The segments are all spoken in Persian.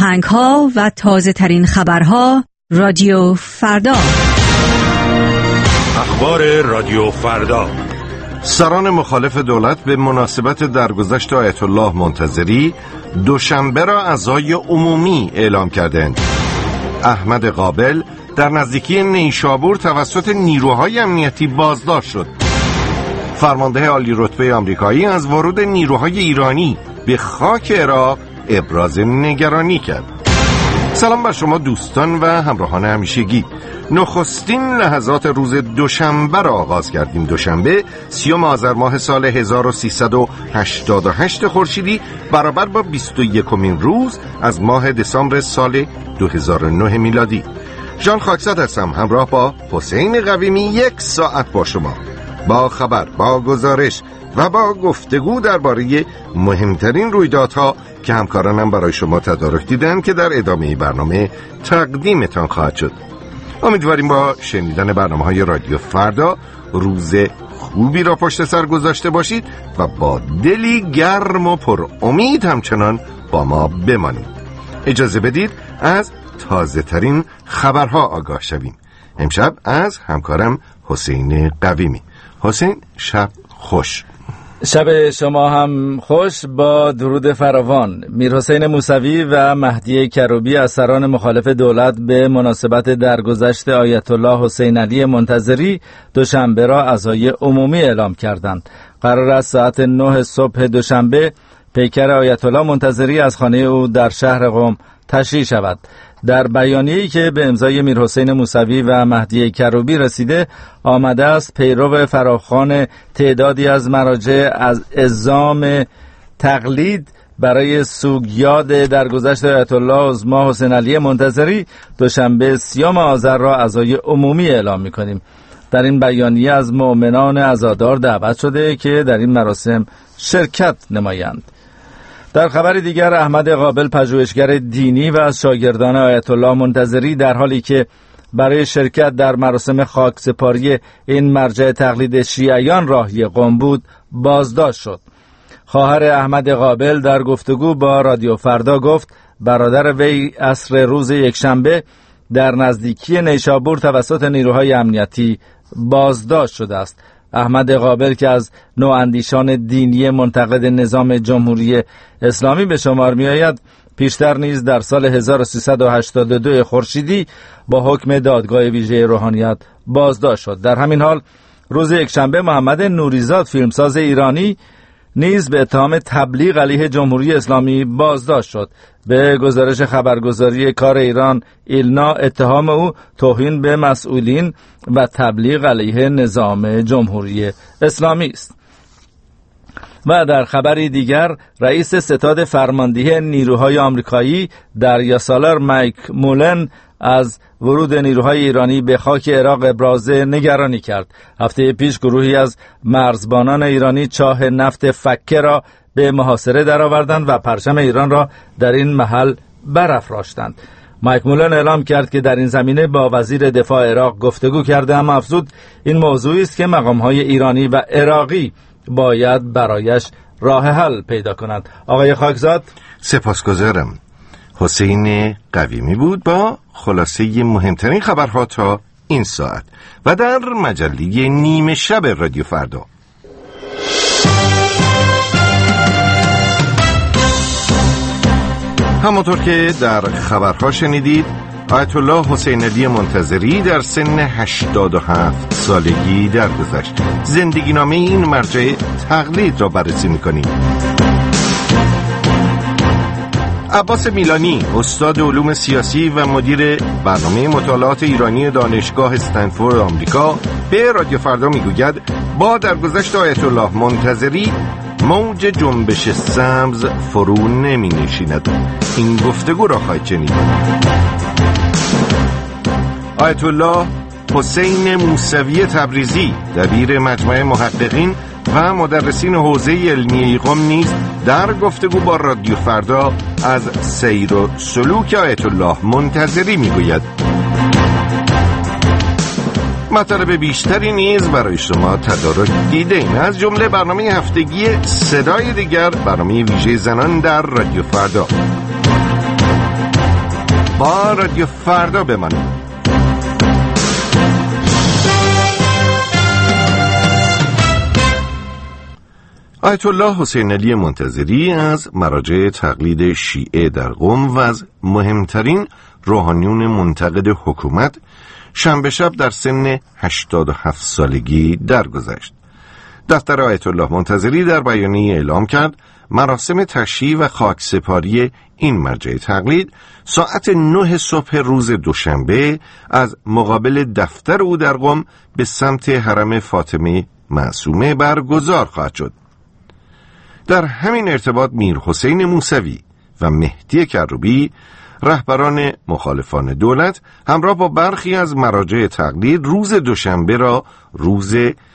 آهنگ‌ها و تازه‌ترین خبرها رادیو فردا. اخبار رادیو فردا. سران مخالف دولت به مناسبت درگذشت آیت الله منتظری دوشنبه را عزای عمومی اعلام کردند. احمد قابل در نزدیکی نیشابور توسط نیروهای امنیتی بازداشت شد. فرمانده عالی رتبه آمریکایی از ورود نیروهای ایرانی به خاک عراق ابراز نگرانی کرد. سلام بر شما دوستان و همراهان همیشگی. نخستین لحظات روز دوشنبه را آغاز کردیم. دوشنبه 30 آذر ماه سال 1388 خورشیدی برابر با 21مین روز از ماه دسامبر سال 2009 میلادی. جان خاکزاد هستم، همراه با حسین قویمی 1 ساعت با شما، با خبر، با گزارش و با گفتگو درباره مهمترین رویدادها که همکارانم برای شما تدارک دیدن که در ادامه برنامه تقدیمتان خواهد شد. امیدواریم با شنیدن برنامه‌های رادیو فردا روز خوبی را پشت سر گذاشته باشید و با دلی گرم و پر امید همچنان با ما بمانید. اجازه بدید از تازه ترین خبرها آگاه شویم. امشب از همکارم حسین قویمی. حسین، شب خوش. شب شما هم خوش. با درود فراوان. میرحسین موسوی و مهدی کروبی از سران مخالف دولت به مناسبت درگذشت آیت الله حسین علی منتظری دوشنبه را عزای عمومی اعلام کردند. قرار است ساعت 9 صبح دوشنبه پیکر آیت الله منتظری از خانه او در شهر قم تشییع شود. در بیانیه‌ای که به امضای میرحسین موسوی و مهدی کروبی رسیده آمده است پیرو فراخوان تعدادی از مراجع از الزام تقلید برای سوگیاد درگذشت آیت الله عظما حسین علی منتظری دوشنبه 30 آذر را عزای عمومی اعلام می‌کنیم. در این بیانیه از مؤمنان عزادار دعوت شده که در این مراسم شرکت نمایند. در خبر دیگر، احمد قابل پژوهشگر دینی و از شاگردان آیت الله منتظری در حالی که برای شرکت در مراسم خاکسپاری این مرجع تقلید شیعیان راهی قم بود بازداشت شد. خواهر احمد قابل در گفتگو با رادیو فردا گفت برادر وی عصر روز یکشنبه در نزدیکی نیشابور توسط نیروهای امنیتی بازداشت شده است. احمد قابل که از نواندیشان دینی منتقد نظام جمهوری اسلامی به شمار می آید، پیشتر نیز در سال 1382 خورشیدی با حکم دادگاه ویژه روحانیت بازداشت شد. در همین حال روز یکشنبه محمد نوریزاد فیلمساز ایرانی نیز به اتهام تبلیغ علیه جمهوری اسلامی بازداشت شد. به گزارش خبرگزاری کار ایران ایلنا، اتهام او توهین به مسئولین و تبلیغ علیه نظام جمهوری اسلامی است. و در خبری دیگر، رئیس ستاد فرماندهی نیروهای آمریکایی دریاسالار مایک مولن از ورود نیروهای ایرانی به خاک عراق ابراز نگرانی کرد. هفته پیش گروهی از مرزبانان ایرانی چاه نفت فکه را به محاصره درآوردند و پرچم ایران را در این محل برافراشتند. مایک مولن اعلام کرد که در این زمینه با وزیر دفاع عراق گفتگو کرده، اما افزود این موضوعی است که مقام‌های ایرانی و عراقی باید برایش راه حل پیدا کنند. آقای خاکزاد، سپاسگزارم. حسین قویمی بود با خلاصه مهمترین خبرها تا این ساعت و در مجله نیمه شب رادیو فردا. همونطور که در خبرها شنیدید، آیت الله حسین علی منتظری در سن 87 سالگی درگذشت. زندگی نامه این مرجع تقلید را بررسی می‌کنیم. عباس میلانی، استاد علوم سیاسی و مدیر برنامه مطالعات ایرانی دانشگاه استنفورد آمریکا، به رادیو فردا میگوید با درگذشت آیت الله منتظری موج جنبش سبز فرو نمی نشیند. این گفتگو را خواهید شنید. آیت الله حسین موسوی تبریزی، دبیر مجمع محققین و مدرسین حوزه علمیه قم نیز در گفتگو با رادیو فردا از سیر و سلوک آیت الله منتظری میگوید. مطالب بیشتری نیز برای شما تدارک دیدیم، از جمله برنامه هفتگی صدای دیگر، برنامه ویژه زنان در رادیو فردا. با رادیو فردا بمانید. آیت الله حسین علی منتظری از مراجع تقلید شیعه در قم و از مهمترین روحانیون منتقد حکومت شنبه شب در سن 87 سالگی درگذشت. دفتر آیت الله منتظری در بیانیه اعلام کرد مراسم تشییع و خاکسپاری این مرجع تقلید ساعت 9 صبح روز دوشنبه از مقابل دفتر او در قم به سمت حرم فاطمه معصومه برگزار خواهد شد. در همین ارتباط میر حسین موسوی و مهدی کروبی رهبران مخالفان دولت همراه با برخی از مراجع تقلید روز دوشنبه را روز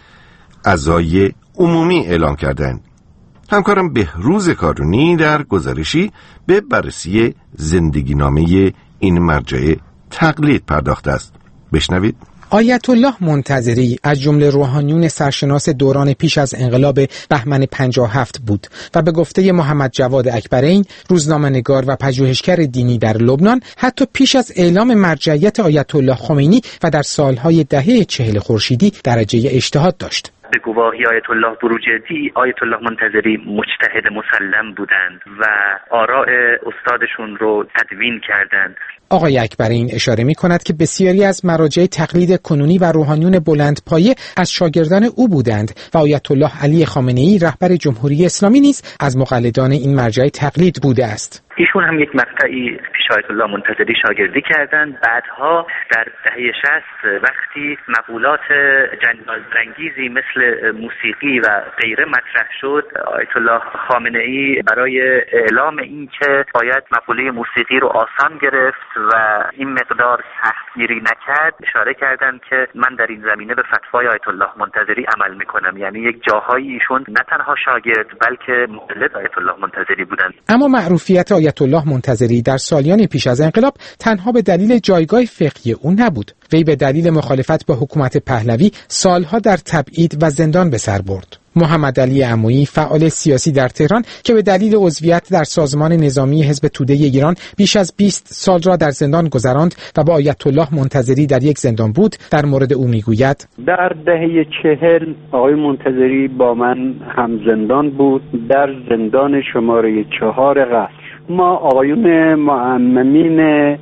عزای عمومی اعلام کردند. همکارم بهروز کارونی در گزارشی به بررسی زندگی نامه این مرجع تقلید پرداخته است. بشنوید. آیت الله منتظری از جمله روحانیون سرشناس دوران پیش از انقلاب بهمن 57 بود و به گفته محمد جواد اکبرین، روزنامه‌نگار و پژوهشگر دینی در لبنان، حتی پیش از اعلام مرجعیت آیت الله خمینی و در سالهای دهه 40 خورشیدی درجه اجتهاد داشت. به گواهی آیت الله بروجردی، آیت الله منتظری مجتهد مسلم بودند و آراء استادشون رو تدوین کردند. آقای اکبرین اشاره می کند که بسیاری از مراجع تقلید کنونی و روحانیون بلندپایه از شاگردان او بودند و آیت الله علی خامنه‌ای رهبر جمهوری اسلامی نیز از مقلدان این مرجع تقلید بوده است. ایشون هم یک مقطعی پیش آیت الله منتظری شاگردی کردند. بعدها در دهه 60 وقتی مقولات جنجال‌برانگیزی مثل موسیقی و غیره مطرح شد، آیت الله خامنه‌ای برای اعلام این که باید مقوله موسیقی رو آسان گرفت و این مقدار سختگیری نکرد، اشاره کردند که من در این زمینه به فتوای آیت الله منتظری عمل میکنم. یعنی یک جاهایی ایشون نه تنها شاگرد بلکه مقلد آیت الله منتظری بودند. اما معروفیت آیت الله منتظری در سالیان پیش از انقلاب تنها به دلیل جایگاه فقهی او نبود. وی به دلیل مخالفت با حکومت پهلوی سالها در تبعید و زندان به سر برد. محمد علی عمویی، فعال سیاسی در تهران که به دلیل عضویت در سازمان نظامی حزب توده ایران بیش از 20 سال را در زندان گذراند و با آیت الله منتظری در یک زندان بود، در مورد او میگوید: در دهه 40 آقای منتظری با من هم زندان بود، در زندان شماره 4 قصر. ما آقایون معممین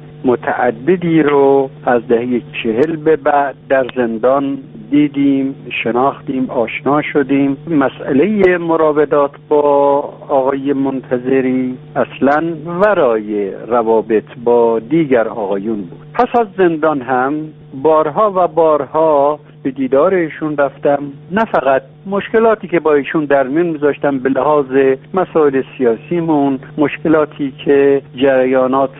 متعددی رو از دهه 40 به بعد در زندان دیدیم، شناختیم، آشنا شدیم. مسئله مراودات با آقای منتظری اصلاً ورای روابط با دیگر آقایون بود. پس از زندان هم بارها و بارها به دیدار ایشون رفتم، نه فقط مشکلاتی که با ایشون در میون میذاشتم به لحاظ مسائل سیاسیمون، مشکلاتی که جریانات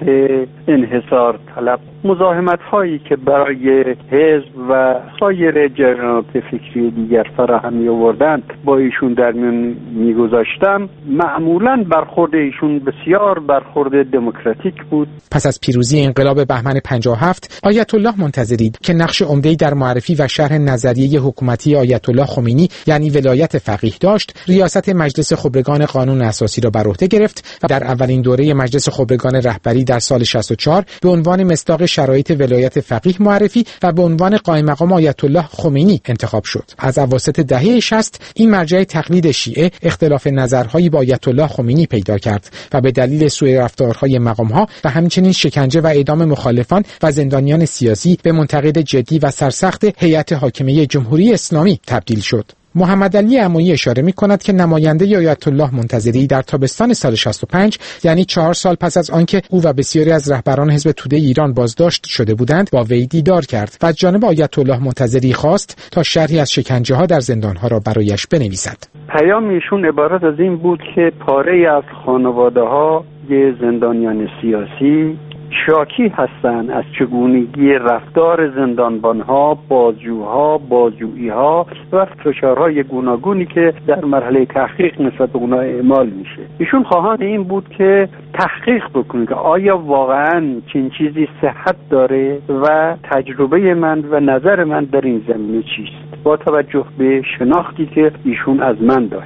انحصار طلب، مزاحمت هایی که برای حزب و سایر جریانات فکری دیگر فراهم می‌آوردند با ایشون در میون میگذاشتم. معمولاً برخورد ایشون بسیار برخورد دموکراتیک بود. پس از پیروزی انقلاب بهمن 57، آیت الله منتظری که نقش عمده‌ای در معرفی و شرح نظریه حکومتی آیت الله خمینی یعنی ولایت فقیه داشت، ریاست مجلس خبرگان قانون اساسی را بر عهده گرفت و در اولین دوره مجلس خبرگان رهبری در سال 64 به عنوان مصداق شرایط ولایت فقیه معرفی و به عنوان قائم مقام آیت الله خمینی انتخاب شد. از اواسط دهه 60 این مرجع تقلید شیعه اختلاف نظرهایی با آیت الله خمینی پیدا کرد و به دلیل سوء رفتارهای مقامها و همچنین شکنجه و اعدام مخالفان و زندانیان سیاسی به منتقد جدی و سرسخت هیئت حاکمه جمهوری اسلامی تبدیل شد. محمد علی عمویی اشاره می کند که نماینده آیت الله منتظری در تابستان سال 65 یعنی 4 سال پس از آنکه او و بسیاری از رهبران حزب توده ایران بازداشت شده بودند با وی دیدار کرد و از جانب آیت الله منتظری خواست تا شرحی از شکنجه‌ها در زندان‌ها را برایش بنویسد. پیام ایشون عبارت از این بود که پاره‌ای از خانواده‌ها زندانیان سیاسی شاکی هستند از چگونگی رفتار زندانبانها، بازجوها، بازجوییها و فشارهای گوناگونی که در مرحله تحقیق نسبت به اونها اعمال میشه. ایشون خواهان این بود که تحقیق بکنه که آیا واقعاً چنین چیزی صحت داره و تجربه من و نظر من در این زمینه چیست، با توجه به شناختی که ایشون از من داشت.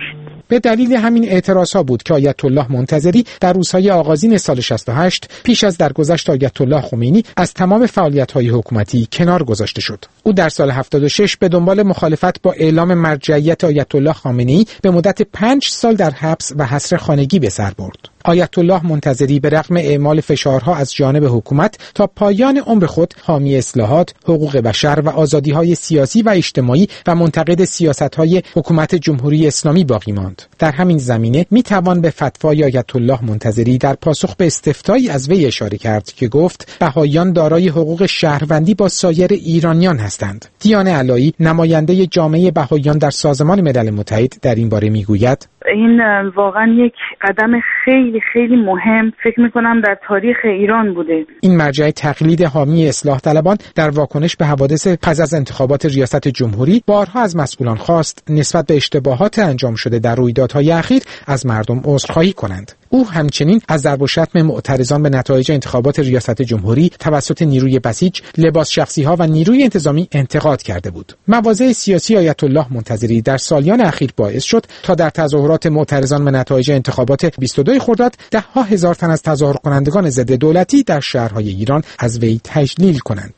به دلیل همین اعتراضها بود که آیت الله منتظری در روزهای آغازین سال 68 پیش از درگذشت آیت الله خمینی از تمام فعالیت‌های حکومتی کنار گذاشته شد. او در سال 76 به دنبال مخالفت با اعلام مرجعیت آیت الله خامنه‌ای به مدت 5 سال در حبس و حصر خانگی به سر برد. آیت الله منتظری به رغم اعمال فشارها از جانب حکومت تا پایان عمر خود حامی اصلاحات، حقوق بشر و آزادی‌های سیاسی و اجتماعی و منتقد سیاست‌های حکومت جمهوری اسلامی باقی ماند. در همین زمینه می‌توان به فتوای آیت الله منتظری در پاسخ به استفتایی از وی اشاره کرد که گفت بهائیان دارای حقوق شهروندی با سایر ایرانیان هستند. دیانه علایی نماینده جامعه بهائیان در سازمان ملل متحد در این باره می‌گوید این واقعا یک قدم خیلی خیلی مهم فکر میکنم در تاریخ ایران بوده. این مرجع تقلید حامی اصلاح طلبان در واکنش به حوادث پس از انتخابات ریاست جمهوری بارها از مسئولان خواست نسبت به اشتباهات انجام شده در رویدادهای اخیر از مردم عذرخواهی کنند. او همچنین از ضرب و شتم معترضان به نتایج انتخابات ریاست جمهوری توسط نیروی بسیج، لباس شخصی‌ها و نیروی انتظامی انتقاد کرده بود. مواضع سیاسی آیت الله منتظری در سالیان اخیر باعث شد تا در تظاهرات معترضان به نتایج انتخابات 22 خرداد ده‌ها هزار تن از تظاهر کنندگان ضد دولتی در شهرهای ایران از وی تجلیل کنند.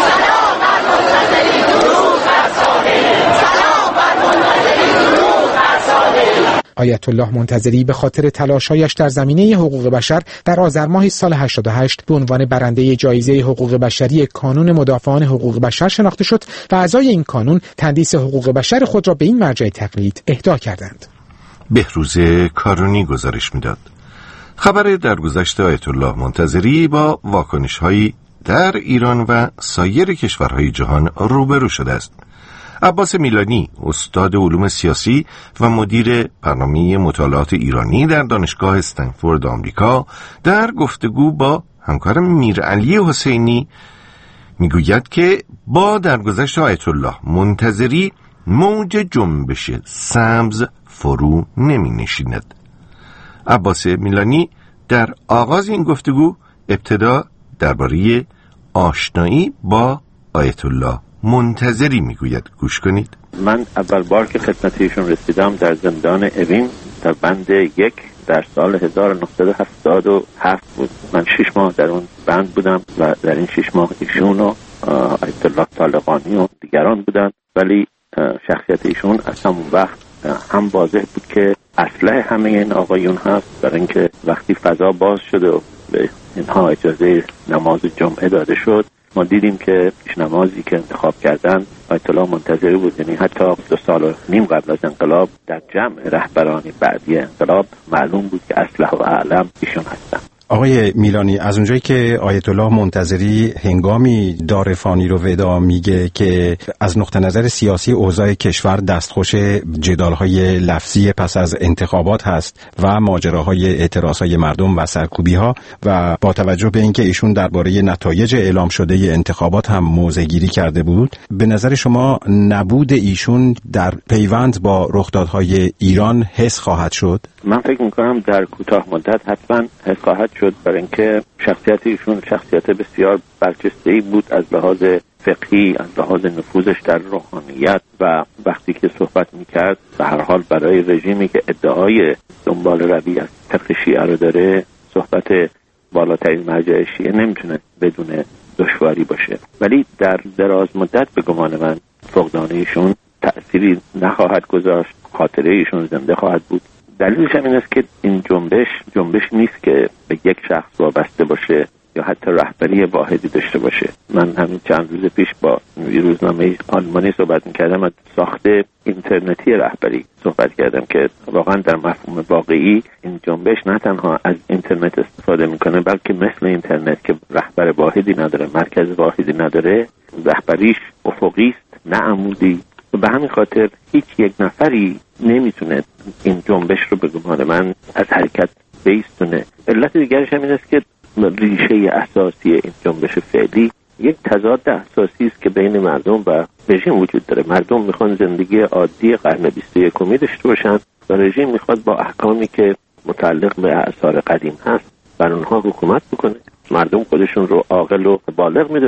آیت الله منتظری به خاطر تلاش‌هایش در زمینه حقوق بشر در آذر ماه سال 88 به عنوان برنده جایزه حقوق بشری کانون مدافعان حقوق بشر شناخته شد و اعضای این کانون تندیس حقوق بشر خود را به این مرجع تقلید اهدا کردند. بهروز کارونی گزارش می‌داد. خبر درگذشت آیت الله منتظری با واکنش‌هایی در ایران و سایر کشورهای جهان روبرو شده است. عباس میلانی، استاد علوم سیاسی و مدیر برنامه مطالعات ایرانی در دانشگاه استنفورد آمریکا، در گفتگو با همکارم میرعلی حسینی میگوید که با درگذشت آیت الله منتظری موج جنبش سبز فرو نمی نشیند. عباس میلانی در آغاز این گفتگو ابتدا درباره آشنایی با آیت الله منتظری میگوید. گوش کنید. من اول بار که خدمت ایشون رسیدم در زندان اوین در بند 1 در سال 1977 بود. من 6 ماه در اون بند بودم و در این 6 ماه ایشون و آیت الله طالقانی و دیگران بودن، ولی شخصیت ایشون از همون وقت هم واضح بود که اصله همه این آقایون هست، برای اینکه وقتی فضا باز شد و به اینها اجازه نماز جمعه داده شد، ما دیدیم که پیش نمازی که انتخاب کردن آیت الله منتظری بود. یعنی حتی 2.5 سال قبل از انقلاب در جمع رهبران بعدی انقلاب معلوم بود که اصلح و اعلم ایشون هستن. آقای میلانی، از اونجایی که آیت الله منتظری هنگامی دار فانی رو ودا میگه که از نقطه نظر سیاسی اوضاع کشور دستخوش جدال‌های لفظی پس از انتخابات هست و ماجراهای اعتراضهای مردم و سرکوبی‌ها، و با توجه به اینکه ایشون درباره نتایج اعلام شده انتخابات هم موضع‌گیری کرده بود، به نظر شما نبود ایشون در پیوند با رخدادهای ایران حس خواهد شد؟ من فکر می‌کنم در کوتاه مدت حتما حس خواهد شد، برای اینکه شخصیت ایشون شخصیت بسیار برجسته‌ای بود از لحاظ فقهی، از لحاظ نفوذش در روحانیت، و وقتی که صحبت می‌کرد به هر حال برای رژیمی که ادعای دنبال روی از فقه شیعه رو داره، صحبت بالاترین مرجع شیعه نمیتونه بدون دشواری باشه. ولی در دراز مدت به گمان من فقدان ایشون تأثیری نخواهد گذاشت، خاطره ایشون زنده خواهد بود. دلیلش هم این است که این جنبش نیست که به یک شخص وابسته باشه یا حتی رهبری واحدی داشته باشه. من همین چند روز پیش با روزنامه آلمانی صحبت می‌کردم، از ساخت اینترنتی رهبری صحبت کردم که واقعا در مفهوم واقعی این جنبش نه تنها از اینترنت استفاده می‌کنه، بلکه مثل اینترنت که رهبر واحدی نداره، مرکز واحدی نداره، رهبریش افقی است نه عمودی. و به همین خاطر هیچ یک نفری نمیتونه این جنبش رو به گمان من از حرکت بیستونه. علت دیگرش هم این است که ریشه اساسی این جنبش فعلی یک تضاد اساسی است که بین مردم و رژیم وجود داره. مردم میخوان زندگی عادی قرن 21 داشته باشن و رژیم میخواد با احکامی که متعلق به آثار قدیم هست بر اونها حکومت بکنه. مردم خودشون رو عاقل و بالغ میدونن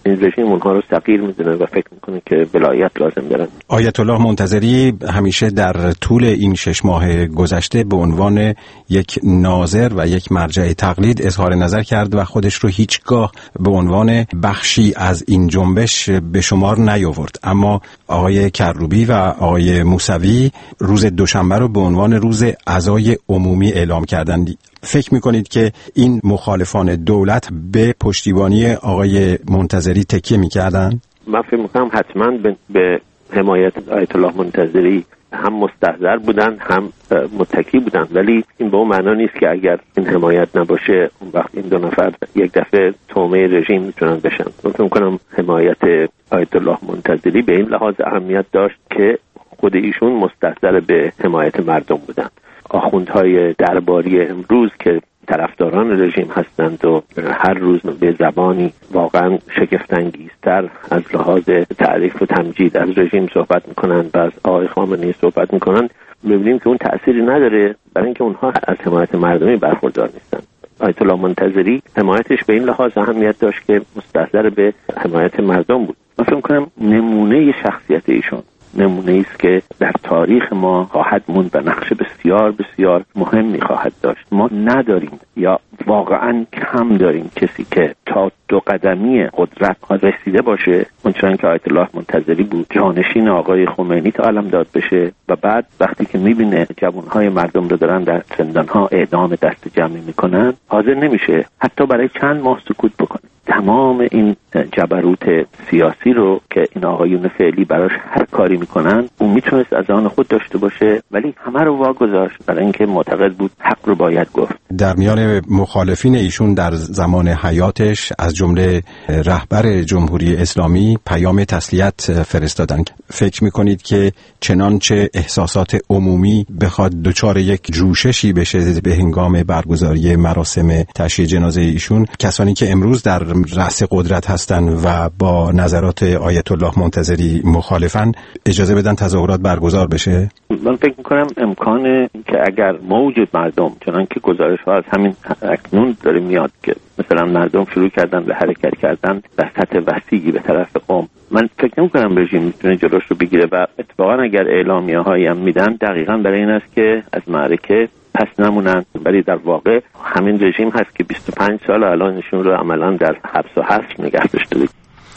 این رژیم اونها رو صغیر میدونه و فکر میکنه که ولایت لازم دارن. آیت الله منتظری همیشه در طول این 6 ماه گذشته به عنوان یک ناظر و یک مرجع تقلید اظهار نظر کرد و خودش رو هیچگاه به عنوان بخشی از این جنبش به شمار نیاورد. اما آقای کروبی و آقای موسوی روز دوشنبه رو به عنوان روز عزای عمومی اعلام کردند. فکر میکنید که این مخالفان دولت به پشتیبانی آقای منتظری تکیه میکردن؟ من فکر میکنم حتما به حمایت آیت الله منتظری هم مستحضر بودن هم متکی بودن، ولی این به اون معنا نیست که اگر این حمایت نباشه اون وقت این دو نفر یک دفعه تومه رژیم میتونن بشن. من فکر میکنم حمایت آیت الله منتظری به این لحاظ اهمیت داشت که خود ایشون مستحضر به حمایت مردم بودن. آخوندهای درباری امروز که طرفداران رژیم هستند و هر روز به زبانی واقعا شگفت‌انگیزتر از لحاظ تعریف و تمجید از رژیم صحبت میکنند و از آقای خامنه‌ای صحبت میکنند، می‌بینیم که اون تأثیری نداره برای اینکه اونها از حمایت مردمی برخوردار نیستن. آیت الله منتظری حمایتش به این لحاظ اهمیت داشت که مستحضر به حمایت مردم بود. من فکر می‌کنم نمونه شخصیت ایشون نمونه است که در تاریخ ما خواهد موند و نقش بسیار بسیار مهمی خواهد داشت. ما نداریم یا واقعا کم داریم کسی که تا دو قدمی قدرت رسیده باشه اونچنان که آیت الله منتظری بود، جانشین آقای خمینی تا علم داد بشه و بعد وقتی که میبینه جوانهای مردم رو دارن در زندانها اعدام دست جمعی میکنن حاضر نمیشه حتی برای چند ماه سکوت بکنه. تمام این جبروت سیاسی رو که این آقایون فعلی براش هر کاری میکنن اون میتونست از آن خود داشته باشه، ولی همه رو واگذاشت برای اینکه معتقد بود حق رو باید گفت. در میان مخالفین ایشون در زمان حیاتش از جمله رهبر جمهوری اسلامی پیام تسلیت فرستادن. فکر میکنید که چنانچه احساسات عمومی بخواد دچار یک جوششی بشه به هنگام برگزاری مراسم تشییع جنازه ایشون، کسانی که امروز در رأس قدرت هستن و با نظرات آیت الله منتظری مخالفن اجازه بدن تظاهرات برگزار بشه؟ من فکر میکنم امکانه که اگر موج مردم چنان که گزارش ها از همین اکنون داره میاد که مثلا مردم شروع کردن به حرکت کردن در سطح وسیعی به طرف قم، من فکر نمی‌کنم رژیم میتونه جلوش رو بگیره و اتفاقا اگر اعلامیه‌هایی هم میدن دقیقاً برای این است که از معرکه پس نمونن، ولی در واقع همین رژیم هست که 25 سال الان نشون رو عملاً در حبس و حصر نگه داشته بود.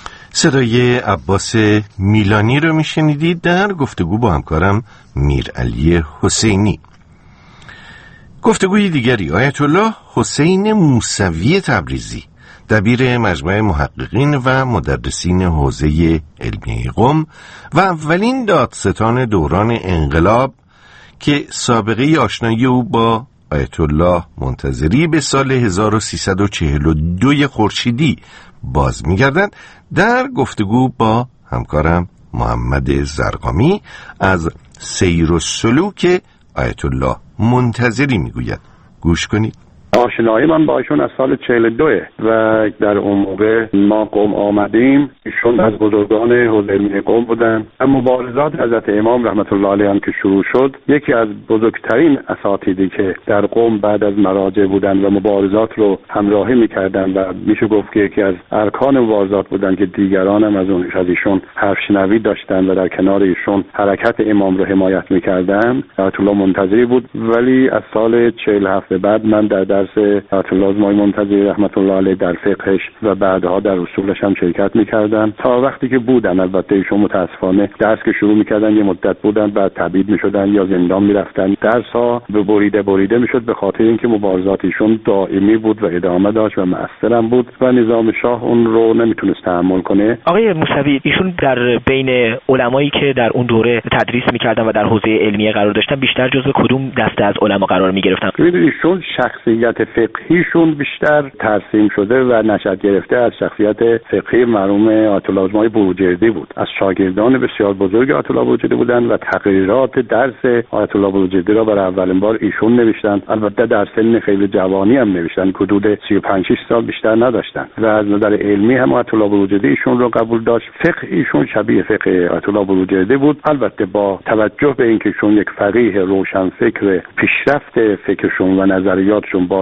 صدای عباس میلانی رو میشنیدید در گفتگو با همکارم میرعلی حسینی. گفتگوی دیگری آیت الله حسین موسوی تبریزی، دبیر مجمع محققین و مدرسین حوزه علمی قم و اولین دادستان دوران انقلاب که سابقه آشنایی او با آیت الله منتظری به سال 1342 خورشیدی باز می‌گردد، در گفتگو با همکارم محمد زرقامی از سیر و سلوک آیت الله منتظری میگوید. گوش کنید. آشنایی من با ایشون از سال 42 و در اون موقع ما قم آمدیم، ایشون از بزرگان حوزه علمی قم بودن. اما مبارزات حضرت امام رحمت الله علیهم که شروع شد، یکی از بزرگترین اساتیدی که در قم بعد از مراجع بودن و مبارزات رو همراهی میکردن و میشه گفت که یکی از ارکان مبارزات بودن که دیگران هم از ایشون حرف شنوی داشتن و در کنار ایشون حرکت امام رو حمایت میکردن، آیت الله منتظری بود. ولی از سال 47 بعد من در آیت الله منتظری رحمت الله علیه در فقهش و بعدها در اصولش هم شرکت میکردن تا وقتی که بودن. البته ایشون متاسفانه درس که شروع میکردن یه مدت بودن بعد تبعید میشدن یا زندان میرفتن، درس‌ها به بریده میشد به خاطر اینکه مبارزات ایشون دائمی بود و ادامه داشت و مؤثر هم بود و نظام شاه اون رو نمیتونست تحمل کنه. آقای موسوی، ایشون در بین علمایی که در اون دوره تدریس میکردن و در حوزه علمیه قرار داشتن بیشتر جزو کدوم دسته از علما قرار میگرفتن؟ ایشون شخصیت فقهیشون بیشتر ترسیم شده و نشأت گرفته از شخصیت فقهی مرحوم آیت الله بروجردی بود. از شاگردان بسیار بزرگ آیت الله بروجردی بودن و تقریرات درس آیت الله بروجردی را برای اولین بار ایشون نوشتن. البته در سن خیلی جوانی هم نوشتن، حدود 35 سال بیشتر نداشتن و از نظر علمی هم آیت الله بروجردی ایشون رو قبول داشت. فقه ایشون شبیه فقه آیت الله بروجردی بود، البته با توجه به اینکه ایشون یک فقیه روشن فکر پیشرفت فکرشون و نظریاتشون با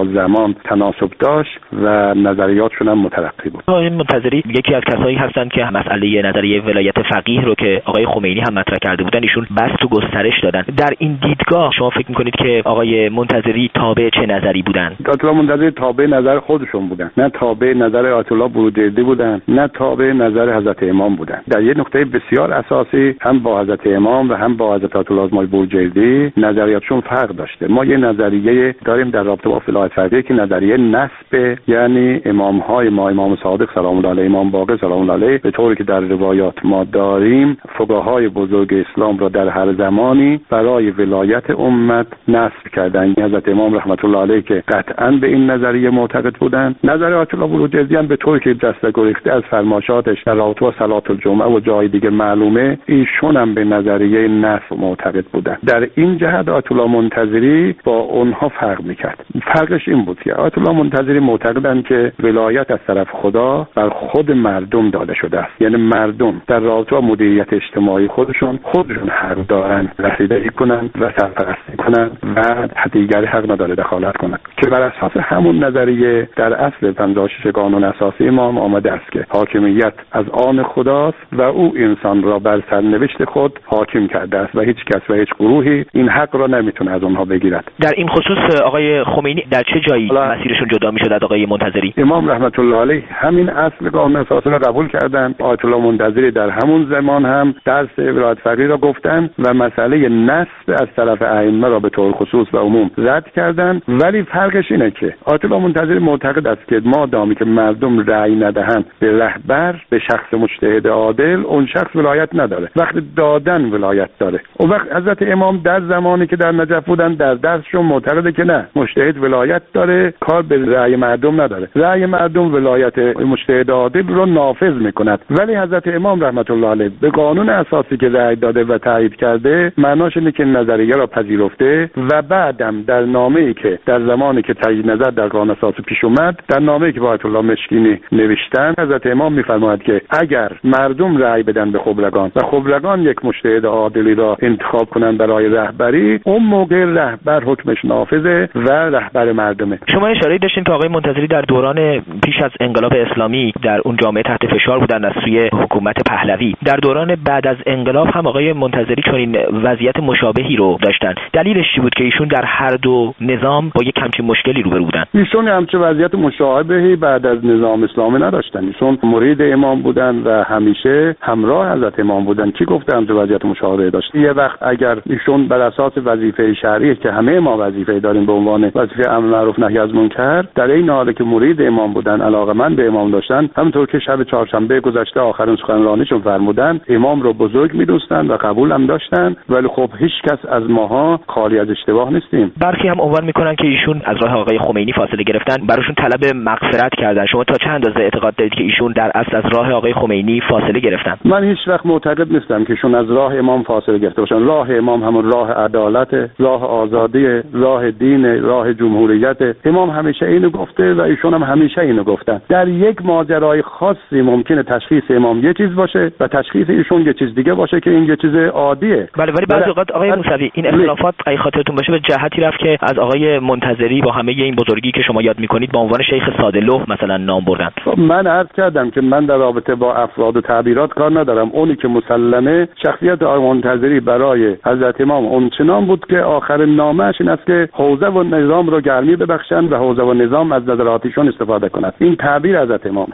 با زمان تناسب داشت و نظریاتشون هم مترقی بود. آقای منتظری یکی از کسایی هستند که مسئله نظریه ولایت فقیه رو که آقای خمینی هم مطرح کرده بودن ایشون بسط و گسترش دادن. در این دیدگاه شما فکر می‌کنید که آقای منتظری تابع چه نظری بودن؟ آیت الله منتظری تابع نظر خودشون بودن، نه تابع نظر آیت الله بروجردی بودن، نه تابع نظر حضرت امام بودن. در یک نقطه بسیار اساسی هم با حضرت امام و هم با حضرت آیت الله بروجردی نظریاتشون فرق داشته. ما یه نظریه داریم در رابطه با ولایت فقیه که نظریه نسب، یعنی امام‌های ما، امام صادق سلام الله علیه، امام باقر سلام الله علیه، به طوری که در روایات ما داریم فقهای بزرگ اسلام را در هر زمانی برای ولایت امت نسب کردن. حضرت امام رحمت الله علیه که قطعاً به این نظریه معتقد بودن، نظر آیت الله بروجردی هم به طوری که دست گریخته از فرمایشاتش در رابطه با صلات الجمعه و جای دیگه معلومه، ایشون هم به نظریه نسب معتقد بودن. در این جهت آیت الله منتظری با اونها فرق میکرد. فرقش این بود که آیت الله منتظری معتقدن که ولایت از طرف خدا بر خود مردم داده شده است، یعنی مردم در رابطه با مدیریت اجتماعی خودشون حق دارن رسیدگی کنن و سرپرستی کنن و دیگری حق نداره دخالت کنن، که بر اساس همون نظریه در اصل 56 قانون اساسی امام آمده است که حاکمیت از آن خداست و او انسان را بر سرنوشت خود حاکم کرده است و هیچ کس و هیچ گروهی این حق را نمیتونه از اونها بگیرد. در این خصوص آقای خمینی در چه جایی مسیرشون جدا میشد از آقای منتظری؟ امام رحمت الله علیه همین اصل قانون اساسی را قبول کردن. آیت الله منتظری در همون زمان هم درس ولایت فقیه را گفتن و مسئله نسب از طرف ائمه را به طور خصوص و عموم رد کردن. ولی فرقش اینه که آیت الله منتظری معتقد است که مادامی که مردم رأی ندهند به رهبر، به شخص مجتهد عادل، اون شخص ولایت نداره. وقتی دادن ولایت داره. اون وقت حضرت امام در زمانی که در نجف بودن در درسشون معتقده که نه، مجتهد ولایت داره، کار به رأی مردم نداره. رأی مردم ولایت مجتهد عادل رو نافذ میکند. ولی حضرت امام رحمت الله علیه به قانون اساسی که رأی داده و تایید کرده، معناش اینه که نظریه را پذیرفته و بعدم در نامه‌ای که در زمانی که تایید نظر در قانون اساسی پیش اومد، در نامه‌ای که با آیت الله مشکینی نوشتن، حضرت امام میفرماید که اگر مردم رأی بدن به خبرگان و خبرگان یک مجتهد عادلی را انتخاب کنند برای رهبری، اون موقع رهبر حکمش نافذه و رهبر مردمه. شما اشاره داشتین که آقای منتظری در دوران پیش از انقلاب اسلامی در اون جامعه تحت فشار بودن از سوی حکومت پهلوی. در دوران بعد از انقلاب هم آقای منتظری چنین وضعیت مشابهی رو داشتن. دلیلش چی بود که ایشون در هر دو نظام با یک همچین مشکلی روبرو بودن؟ ایشون همچین وضعیت مشابهی بعد از نظام اسلامی نداشتن. ایشون مرید امام بودن و همیشه همراه حضرت امام بودن. کی گفته همچین وضعیت مشابهی داشت؟ یه وقت اگر ایشون بر اساس وظیفه شرعی که همه ما وظیفه داریم به عنوان وظیفه امر معروف نهی از منکر، در این حالی که مرید امام بودن، علاقه‌مند به امام داشتن، همونطور که شب چهارشنبه گذشته آخرین سخنرانیشون فرمودن، امام رو بزرگ می‌دونستن و قبول هم داشتن. ولی خب هیچ کس از ماها خالی از اشتباه نیستیم. برخی هم عنوان میکنن که ایشون از راه آقای خمینی فاصله گرفتن، براشون طلب مغفرت کردن. شما تا چند اندازه اعتقاد دارید که ایشون در اصل از راه آقای خمینی فاصله گرفتن؟ من هیچ وقت معتقد نیستم که ایشون از راه امام فاصله گرفته باشن. راه امام همون راه عدالت، راه آزادی، راه دین، راه جمهوریت. امام همیشه اینو گفته و ایشون هم همیشه اینو گفتن. در یک ماجرای خاصی ممکنه تشخیص امام یه چیز باشه و تشخیص ایشون یه چیز دیگه باشه که این یه چیز عادیه. بله، ولی بعضی اوقات آقای موسوی این اختلافات اگه خاطرتون باشه به جهتی رفت که از آقای منتظری با همه این بزرگی که شما یاد میکنید با عنوان شیخ ساده‌لوح مثلا نام بردن. من عرض کردم که من در رابطه با افراد و تعبیرات کار ندارم. اونی که مسلمه شخصیت آقای منتظری برای حضرت امام اونچنان بود که آخر نامه‌اش این است که حوزه و نظام رو گرمی ببخشند و حوزه و نظام از نظراتشون استفاده کند. این تعبیر حضرت امام.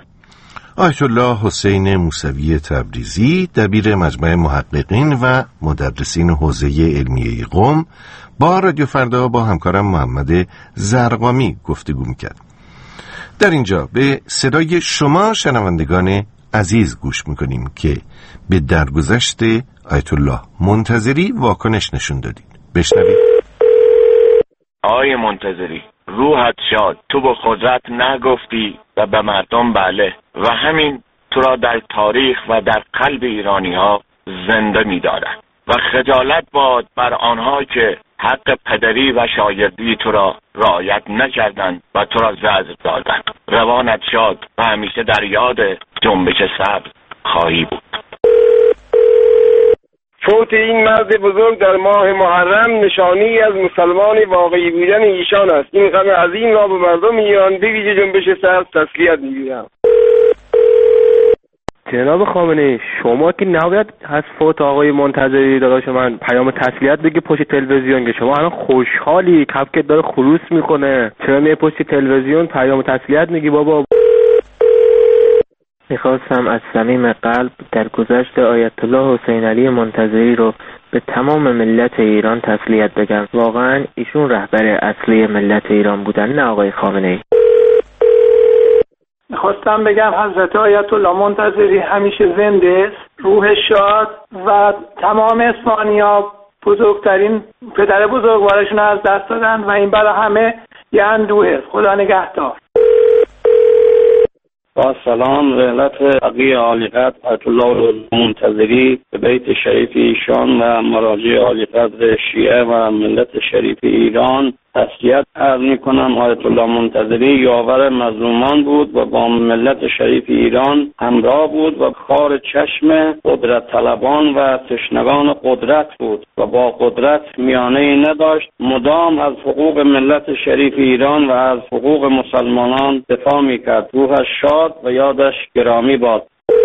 آیت الله حسین موسوی تبریزی، دبیر مجمع محققین و مدرسین حوزه علمیه قم، با رادیو فردا با همکارم محمد زرقامی گفتگو میکرد. در اینجا به صدای شما شنوندگان عزیز گوش میکنیم که به درگذشت آیت الله منتظری واکنش نشون دادید. بشنوید. آقای منتظری، روحت شاد، تو به قدرت نگفتی و به مردم بله، و همین تو را در تاریخ و در قلب ایرانی ها زنده می دارد و خجالت باد بر آنها که حق پدری و شاگردی تو را رعایت نکردند و تو را زجر دادند. روانت شاد و همیشه در یاد جنبش سبز خواهی بود. فوت این مرد بزرگ در ماه محرم نشانی از مسلمان واقعی بودن ایشان است. این غم عظیم را به مردم ایران به ویژه جنبش سبز تسلیت می‌گویم. جناب خامنه‌ای، شما که نباید از فوت آقای منتظری داداش من پیام تسلیت بگی پشت تلویزیون، که شما الان خوشحالی، کپکت داره خروس میکنه، چرا میای پشت تلویزیون پیام تسلیت میگی بابا؟ میخواستم از صمیم قلب درگذشت آیت الله حسین علی منتظری رو به تمام ملت ایران تسلیت بگم. واقعا ایشون رهبر اصلی ملت ایران بودن، نه آقای خامنه‌ای. میخواستم بگم حضرت آیت الله منتظری همیشه زنده است، روح شاد و تمام اسپانیا بزرگترین پدر بزرگوارشون از دست دادن و این برای همه یه اندوه. خدا نگهدار. با سلام، رحلت عقی عالیقدر آیت الله منتظری به بیت شریف ایشان و مراجع عالیقدر شیعه و ملت شریف ایران تسلیت عرض میکنم. آیت الله منتظری یاور مظلومان بود و با ملت شریف ایران همراه بود و خار چشم قدرت طلبان و تشنگان قدرت بود و با قدرت میانه‌ای نداشت. مدام از حقوق ملت شریف ایران و از حقوق مسلمانان دفاع میکرد. روحش شاد و یادش گرامی باد.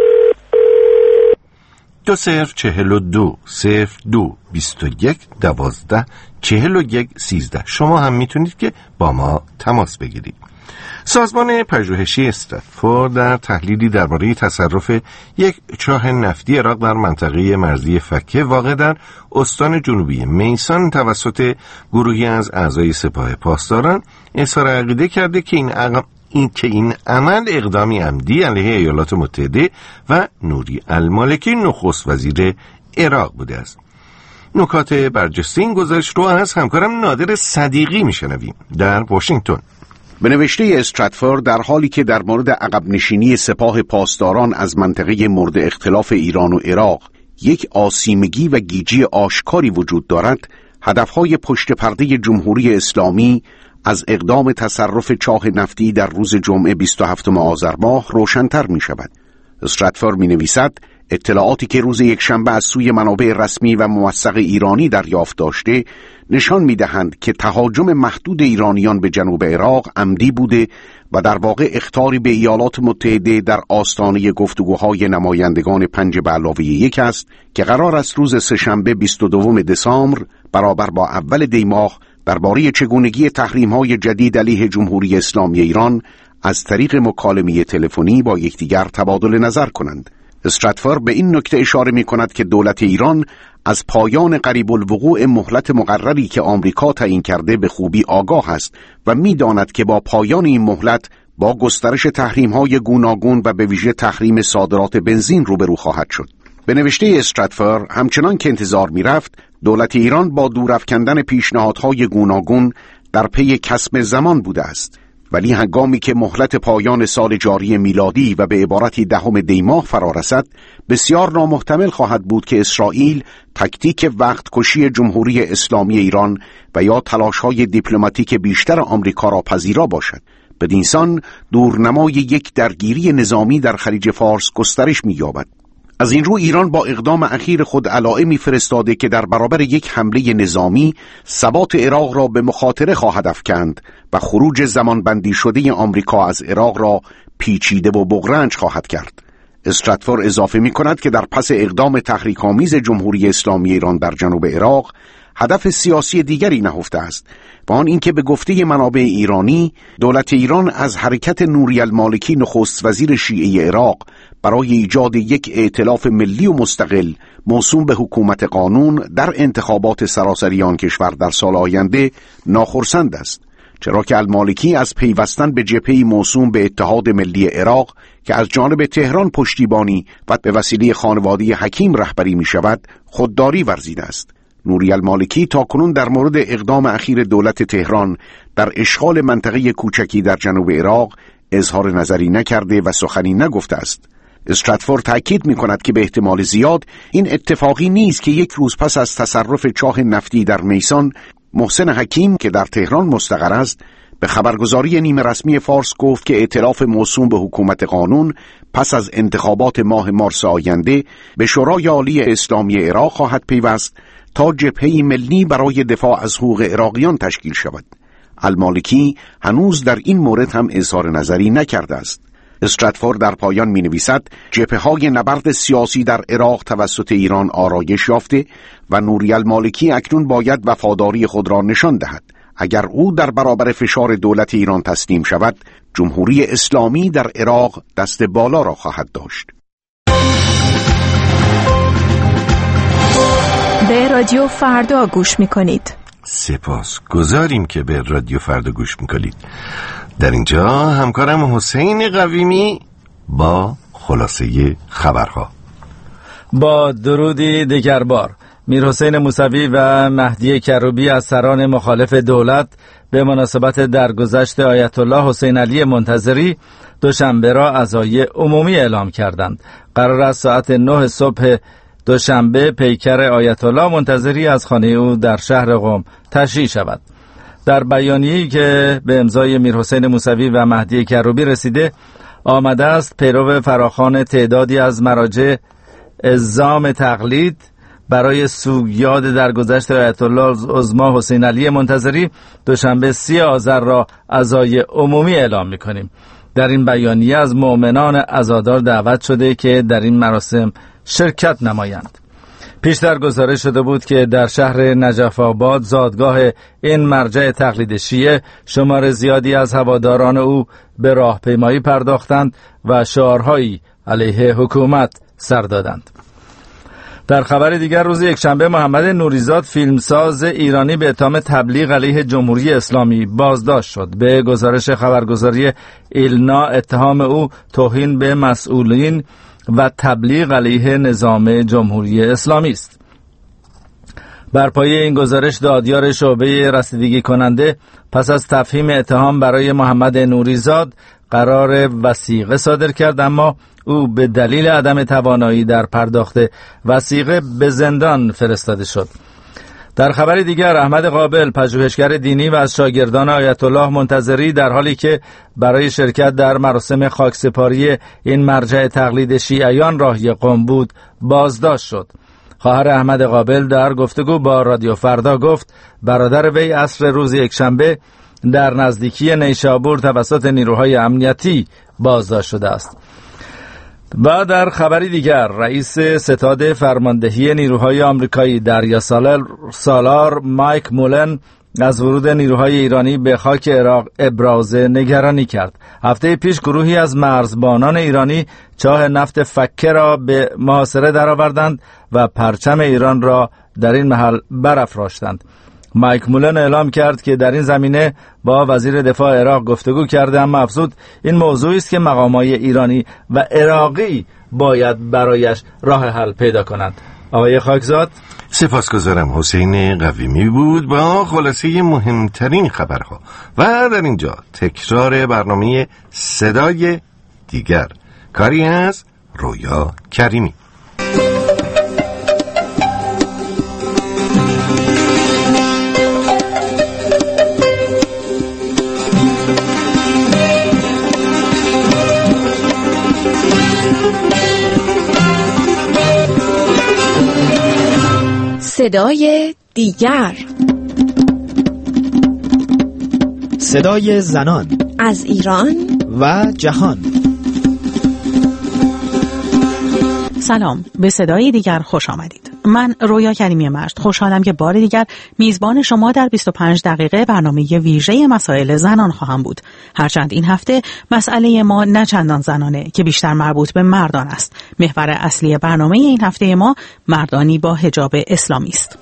2042-21-12-41-13 شما هم میتونید که با ما تماس بگیرید. سازمان پژوهشی استراتفورد در تحلیلی درباره تصرف یک چاه نفتی عراق در منطقه مرزی فکه واقع در استان جنوبی میسان توسط گروهی از اعضای سپاه پاسداران اظهار عقیده کرده که این عمل اقدامی عمدی علیه ایالات متحده و نوری المالکی نخست وزیر عراق بوده است. نکات برجسته این گزارش رو از همکارم نادر صدیقی میشنویم در واشنگتن. به نوشته استراتفورد، در حالی که در مورد عقب نشینی سپاه پاسداران از منطقه مورد اختلاف ایران و عراق یک آسیمگی و گیجی آشکاری وجود دارد، هدفهای پشت پرده جمهوری اسلامی از اقدام تصرف چاه نفتی در روز جمعه 27 آذر ماه روشن‌تر می شود. استراتفورد می نویسد اطلاعاتی که روز یکشنبه از سوی منابع رسمی و موثق ایرانی دریافت داشته نشان می دهند که تهاجم محدود ایرانیان به جنوب عراق عمدی بوده و در واقع اخطاری به ایالات متحده در آستانه گفتگوهای نمایندگان 5+1 است که قرار است روز سه‌شنبه 22 دسامبر برابر با اول دی ماه درباره چگونگی تحریم‌های جدید علیه جمهوری اسلامی ایران از طریق مکالمه تلفنی با یکدیگر تبادل نظر کنند. استراتفورد به این نکته اشاره می‌کند که دولت ایران از پایان قریب الوقوع مهلت مقرری که آمریکا تعیین کرده به خوبی آگاه است و می‌داند که با پایان این مهلت با گسترش تحریم‌های گوناگون و به ویژه تحریم صادرات بنزین روبرو خواهد شد. به نوشته استراتفورد، همچنان که انتظار می‌رفت، دولت ایران با دورافکندن پیشنهادهای گوناگون در پی کسب زمان بوده است، ولی هنگامی که مهلت پایان سال جاری میلادی و به عبارتی 10 دی ماه فرا رسد، بسیار نامحتمل خواهد بود که اسرائیل تکتیک وقت کشی جمهوری اسلامی ایران و یا تلاش‌های دیپلماتیک بیشتر آمریکا را پذیرا باشد. بدینسان دورنمای یک درگیری نظامی در خلیج فارس گسترش می‌یابد. از این رو ایران با اقدام اخیر خود علائمی فرستاده که در برابر یک حمله نظامی ثبات عراق را به مخاطره خواهد افکند و خروج زمانبندی شده آمریکا از عراق را پیچیده و بغرنج خواهد کرد. استراتفورد اضافه می کند که در پس اقدام تحریک‌آمیز جمهوری اسلامی ایران در جنوب عراق هدف سیاسی دیگری نهفته است و آن اینکه به گفته منابع ایرانی دولت ایران از حرکت نوری المالکی نخست وزیر شیعه عراق برای ایجاد یک ائتلاف ملی و مستقل موسوم به حکومت قانون در انتخابات سراسری آن کشور در سال آینده ناخرسند است، چرا که المالکی از پیوستن به جبهه‌ای موسوم به اتحاد ملی عراق که از جانب تهران پشتیبانی و به وسیله خانواده حکیم رهبری می شود خودداری ورزیده است. نوری المالکی تاکنون در مورد اقدام اخیر دولت تهران در اشغال منطقه کوچکی در جنوب عراق اظهار نظری نکرده و سخنی نگفته است. استراتفورد تأکید می کند که به احتمال زیاد این اتفاقی نیست که یک روز پس از تصرف چاه نفتی در میسان، محسن حکیم که در تهران مستقر است به خبرگزاری نیمه رسمی فارس گفت که ائتلاف موسوم به حکومت قانون پس از انتخابات ماه مارس آینده به شورای عالی اسلامی عراق خواهد پیوست تا جبهه‌ای ملی برای دفاع از حقوق عراقیان تشکیل شود. المالکی هنوز در این مورد هم اظهار نظری نکرده است. استراتفورد در پایان می نویسد جبهه‌های نبرد سیاسی در عراق توسط ایران آرایش یافته و نوری المالکی اکنون باید وفاداری خود را نشان دهد. اگر او در برابر فشار دولت ایران تسلیم شود، جمهوری اسلامی در عراق دست بالا را خواهد داشت. به رادیو فردا گوش می‌کنید. سپاس گذاریم که به رادیو فردا گوش میکنید. در اینجا همکارم حسین قویمی با خلاصه خبرها. با درودی دیگر بار، میر حسین موسوی و مهدی کروبی از سران مخالف دولت به مناسبت درگذشت آیت الله حسین علی منتظری دوشنبه را عزای عمومی اعلام کردند. قرار است ساعت 9 صبح دوشنبه پیکر آیت الله منتظری از خانه او در شهر قم تشییع شود. در بیانیه‌ای که به امضای میر حسین موسوی و مهدی کروبی رسیده آمده است پیرو فراخوان تعدادی از مراجع اعزام تقلید برای سوگیاد درگذشت آیت الله عظما حسین علی منتظری دوشنبه 30 آذر را عزای عمومی اعلام می‌کنیم. در این بیانیه از مؤمنان عزادار دعوت شده که در این مراسم شرکت نمایند. پیشتر گزارش شده بود که در شهر نجف آباد زادگاه این مرجع تقلید شیعه شمار زیادی از هواداران او به راهپیمایی پرداختند و شعارهایی علیه حکومت سر دادند. در خبر دیگر روز یکشنبه محمد نوریزاد فیلمساز ایرانی به اتهام تبلیغ علیه جمهوری اسلامی بازداشت شد. به گزارش خبرگزاری ایلنا اتهام او توهین به مسئولین و تبلیغ علیه نظام جمهوری اسلامی است. بر پایه این گزارش دادیار شعبه رسیدگی کننده پس از تفهیم اتهام برای محمد نوریزاد قرار وثیقه صادر کرد، اما او به دلیل عدم توانایی در پرداخت وثیقه به زندان فرستاده شد. در خبر دیگر احمد قابل پژوهشگر دینی و از شاگردان آیت الله منتظری در حالی که برای شرکت در مراسم خاکسپاری این مرجع تقلید شیعیان راهی قم بود بازداشت شد. خواهر احمد قابل در گفتگو با رادیو فردا گفت برادر وی عصر روز یکشنبه در نزدیکی نیشابور توسط نیروهای امنیتی بازداشت شده است. و در خبری دیگر رئیس ستاد فرماندهی نیروهای آمریکایی دریای سالار مایک مولن از ورود نیروهای ایرانی به خاک عراق ابراز نگرانی کرد. هفته پیش گروهی از مرزبانان ایرانی چاه نفت فکه را به محاصره درآوردند و پرچم ایران را در این محل برافراشتند. مایک مولن اعلام کرد که در این زمینه با وزیر دفاع عراق گفتگو کرده، اما افزود این موضوعی است که مقامات ایرانی و عراقی باید برایش راه حل پیدا کنند. آقای خاکزاد، سپاسگزارم. حسین قویمی بود با خلاصه مهمترین خبرها. و در اینجا تکرار برنامه صدای دیگر، کاری از رویا کریمی. صدای دیگر، صدای زنان از ایران و جهان. سلام، به صدای دیگر خوش آمدید. من رویا کریمی مجد خوشحالم که بار دیگر میزبان شما در 25 دقیقه برنامه ویژه مسائل زنان خواهم بود. هرچند این هفته مسئله ما نه چندان زنانه که بیشتر مربوط به مردان است. محور اصلی برنامه این هفته ما مردانی با حجاب اسلامی است.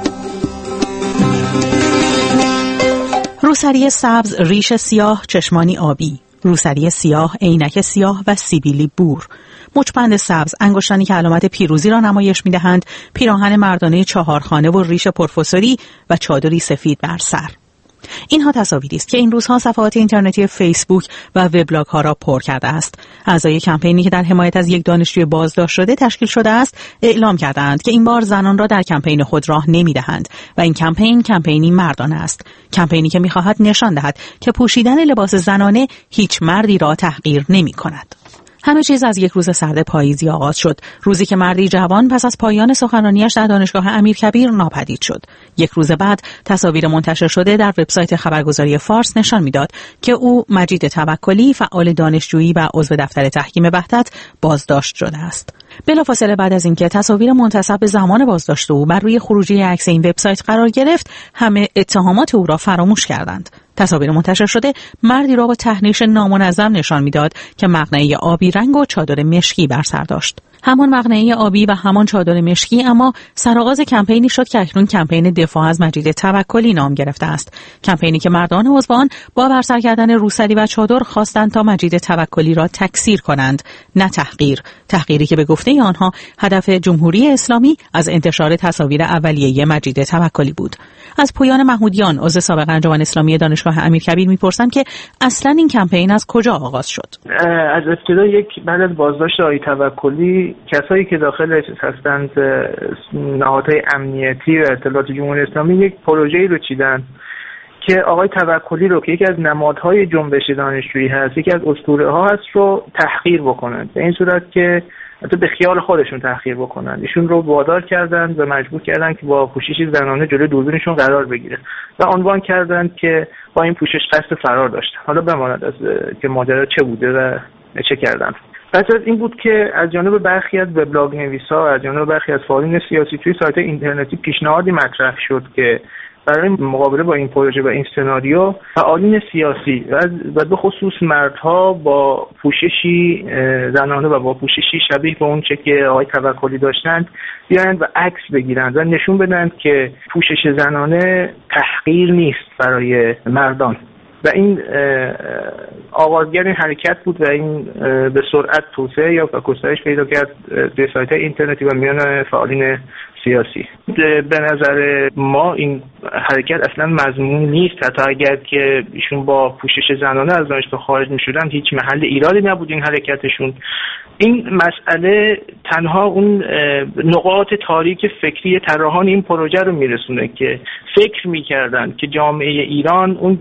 روسری سبز، ریش سیاه، چشمانی آبی، روسری سیاه، عینک سیاه و سیبیلی بور، مچبند سبز، انگشتانی که علامت پیروزی را نمایش می‌دهند، پیراهن مردانه 4 خانه و ریش پروفسوری و چادری سفید بر سر. اینها تصاویری است که این روزها صفحات اینترنتی فیسبوک و وبلاگ ها را پر کرده است. اعضای کمپینی که در حمایت از یک دانشجوی بازداشت شده تشکیل شده است، اعلام کردند که این بار زنان را در کمپین خود راه نمی‌دهند و این کمپینی مردانه است. کمپینی که می‌خواهد نشان دهد که پوشیدن لباس زنانه هیچ مردی را تحقیر نمی‌کند. همه چیز از یک روز سرد پاییزی آغاز شد، روزی که مردی جوان پس از پایان سخنرانیش در دانشگاه امیرکبیر ناپدید شد. یک روز بعد تصاویر منتشر شده در وبسایت خبرگزاری فارس نشان می‌داد که او مجید توکلی، فعال دانشجویی و عضو دفتر تحکیم وحدت، بازداشت شده است. بلافاصله بعد از اینکه تصاویر منتسب به زمان بازداشت او بر روی خروجی عکس این وبسایت قرار گرفت، همه اتهامات او را فراموش کردند. تصاویر منتشر شده مردی را با تحریش نامنظم نشان میداد که مقنعه آبی رنگ و چادر مشکی بر سر داشت. همان مقنعه آبی و همان چادر مشکی اما سرآغاز کمپینی شد که اکنون کمپین دفاع از مجید توکلی نام گرفته است. کمپینی که مردان عضو آن با برسر کردن روسری و چادر خواستند تا مجید توکلی را تکثیر کنند، نه تحقیری که به گفته آنها هدف جمهوری اسلامی از انتشار تصاویر اولیه مجید توکلی بود. از پویان محمودیان، عضو سابق انجمن اسلامی دانشگاه امیرکبیر میپرسم که اصلا این کمپین از کجا آغاز شد؟ از ابتدا بعد از بازداشت آقای توکلی کسایی که داخلش هستند نهادهای امنیتی و اطلاعات جمهوری اسلامی یک پروژه‌ای رو چیدن که آقای توکلی رو که یکی از نمادهای جنبش دانشجویی هست، یکی از اسطوره‌ها هست، رو تحقیر بکنند. به این صورت که حتی به خیال خودشون تحقیر بکنن. ایشون رو وادار کردن و مجبور کردن که با پوشش زنانه جلوی دوربینشون قرار بگیره و عنوان کردن که با این پوشش قصد فرار داشتن. حالا بماند از که ماجرا چه بوده و چه کردن. پس از این بود که از جانب برخی از وبلاگ نویسا، از جانب برخی از فعالین سیاسی توی سایت اینترنتی پیشنهادی مطرح شد که برای مقابله با این پروژه و این سناریو فعالین سیاسی و به خصوص مردها با پوششی زنانه و با پوششی شبیه به اون چه که آقای توکلی داشتند بیایند و عکس بگیرند و نشون بدن که پوشش زنانه تحقیر نیست برای مردان. و این آغازگر این حرکت بود و این به سرعت توسعه یا گسترش پیدا کرد به سایت اینترنتی و میان فعالین سیاسی. به نظر ما این حرکت اصلا مضمون نیست، حتی اگر که ایشون با پوشش زنانه از دانشگاه خارج می شدن هیچ محل ایرادی نبود این حرکتشون. این مسئله تنها اون نقاط تاریک فکری طراحان این پروژه رو میرسونه که فکر میکردن که جامعه ایران اون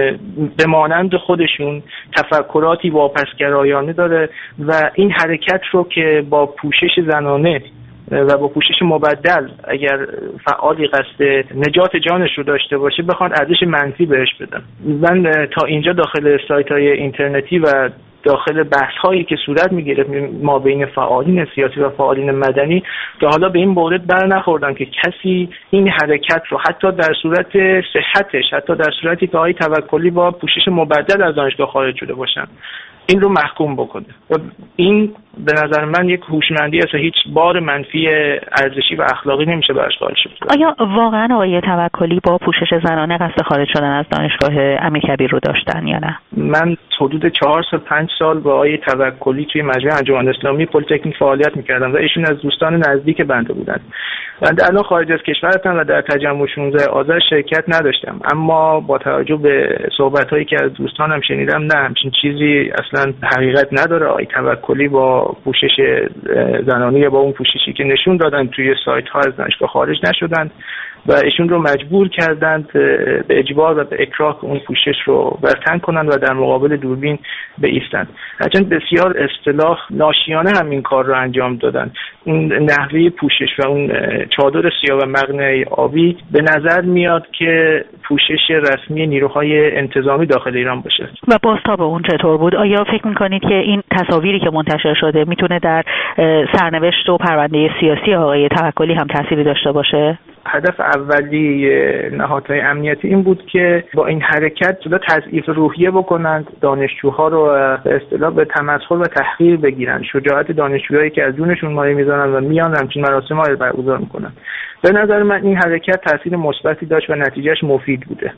به مانند خودشون تفکراتی واپسگرایانه داره و این حرکت رو که با پوشش زنانه و با پوشش مبدل اگر فعالی قصد نجات جانش رو داشته باشه بخوان ارزش منفی بهش بدن. من تا اینجا داخل سایت‌های اینترنتی و داخل بحث‌هایی که صورت می‌گرفت ما بین فعالین سیاسی و فعالین مدنی تا حالا به این مورد بر نخوردم که کسی این حرکت رو حتی در صورت صحتش، حتی در صورتی که آقای توکلی با پوشش مبدل از دانشگاه خارج شده باشن، این رو محکوم بکنه. و این به نظر من یک هوشمندی است و هیچ بار منفی ارزشی و اخلاقی نمیشه براش قائل شد. آیا واقعا آقای توکلی با پوشش زنانه قصد خارج شدن از دانشگاه امیرکبیر رو داشتن یا نه؟ من حدود 4-5 سال با آقای توکلی توی مجمع انجمن اسلامی پلی‌تکنیک فعالیت می‌کردم و ایشون از دوستان نزدیک بنده بودن. بنده الان خارج از کشور هستم و در تجمع 16 آذر شرکت نداشتم، اما با توجه به صحبت‌هایی که از دوستانم شنیدم نه همچین چیزی اصلا حقیقت نداره. آقای توکلی با پوشش زنانه یا با اون پوششی که نشون دادن توی سایت‌ها از دانشگاه خارج نشدند و ایشون رو مجبور کردند به اجبار و به اکراه اون پوشش رو برتن کنند و در مقابل دوربین بایستند. هرچند بسیار اصطلاح ناشیانه هم این کار رو انجام دادن. اون نحوه پوشش و اون چادر سیاه و مقنعه آبی به نظر میاد که پوشش رسمی نیروهای انتظامی داخل ایران باشه. و بازتاب اون چطور بود؟ آیا فکر می‌کنید که این تصاویری که منتشر شده میتونه در سرنوشت و پرونده سیاسی آقای توکلی هم تأثیری داشته باشه؟ هدف اولی نهادهای امنیتی این بود که با این حرکت تضعیف روحیه بکنند، دانشجوها رو به اصطلاح به تمسخر و تحقیر بگیرن، شجاعت دانشجوهایی که از جونشون مایه میذارن و میان همچین مراسم‌ها رو برگزار میکنن. به نظر من این حرکت تاثیر مثبتی داشت و نتیجهش مفید بوده.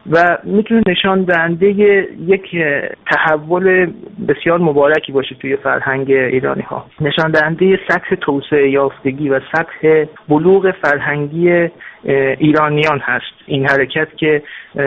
و میتونه نشان دهنده یک تحول بسیار مبارکی باشه توی فرهنگ ایرانی ها، نشان دهنده سطح توسعه یافتگی و سطح بلوغ فرهنگی ایرانیان هست. این حرکت که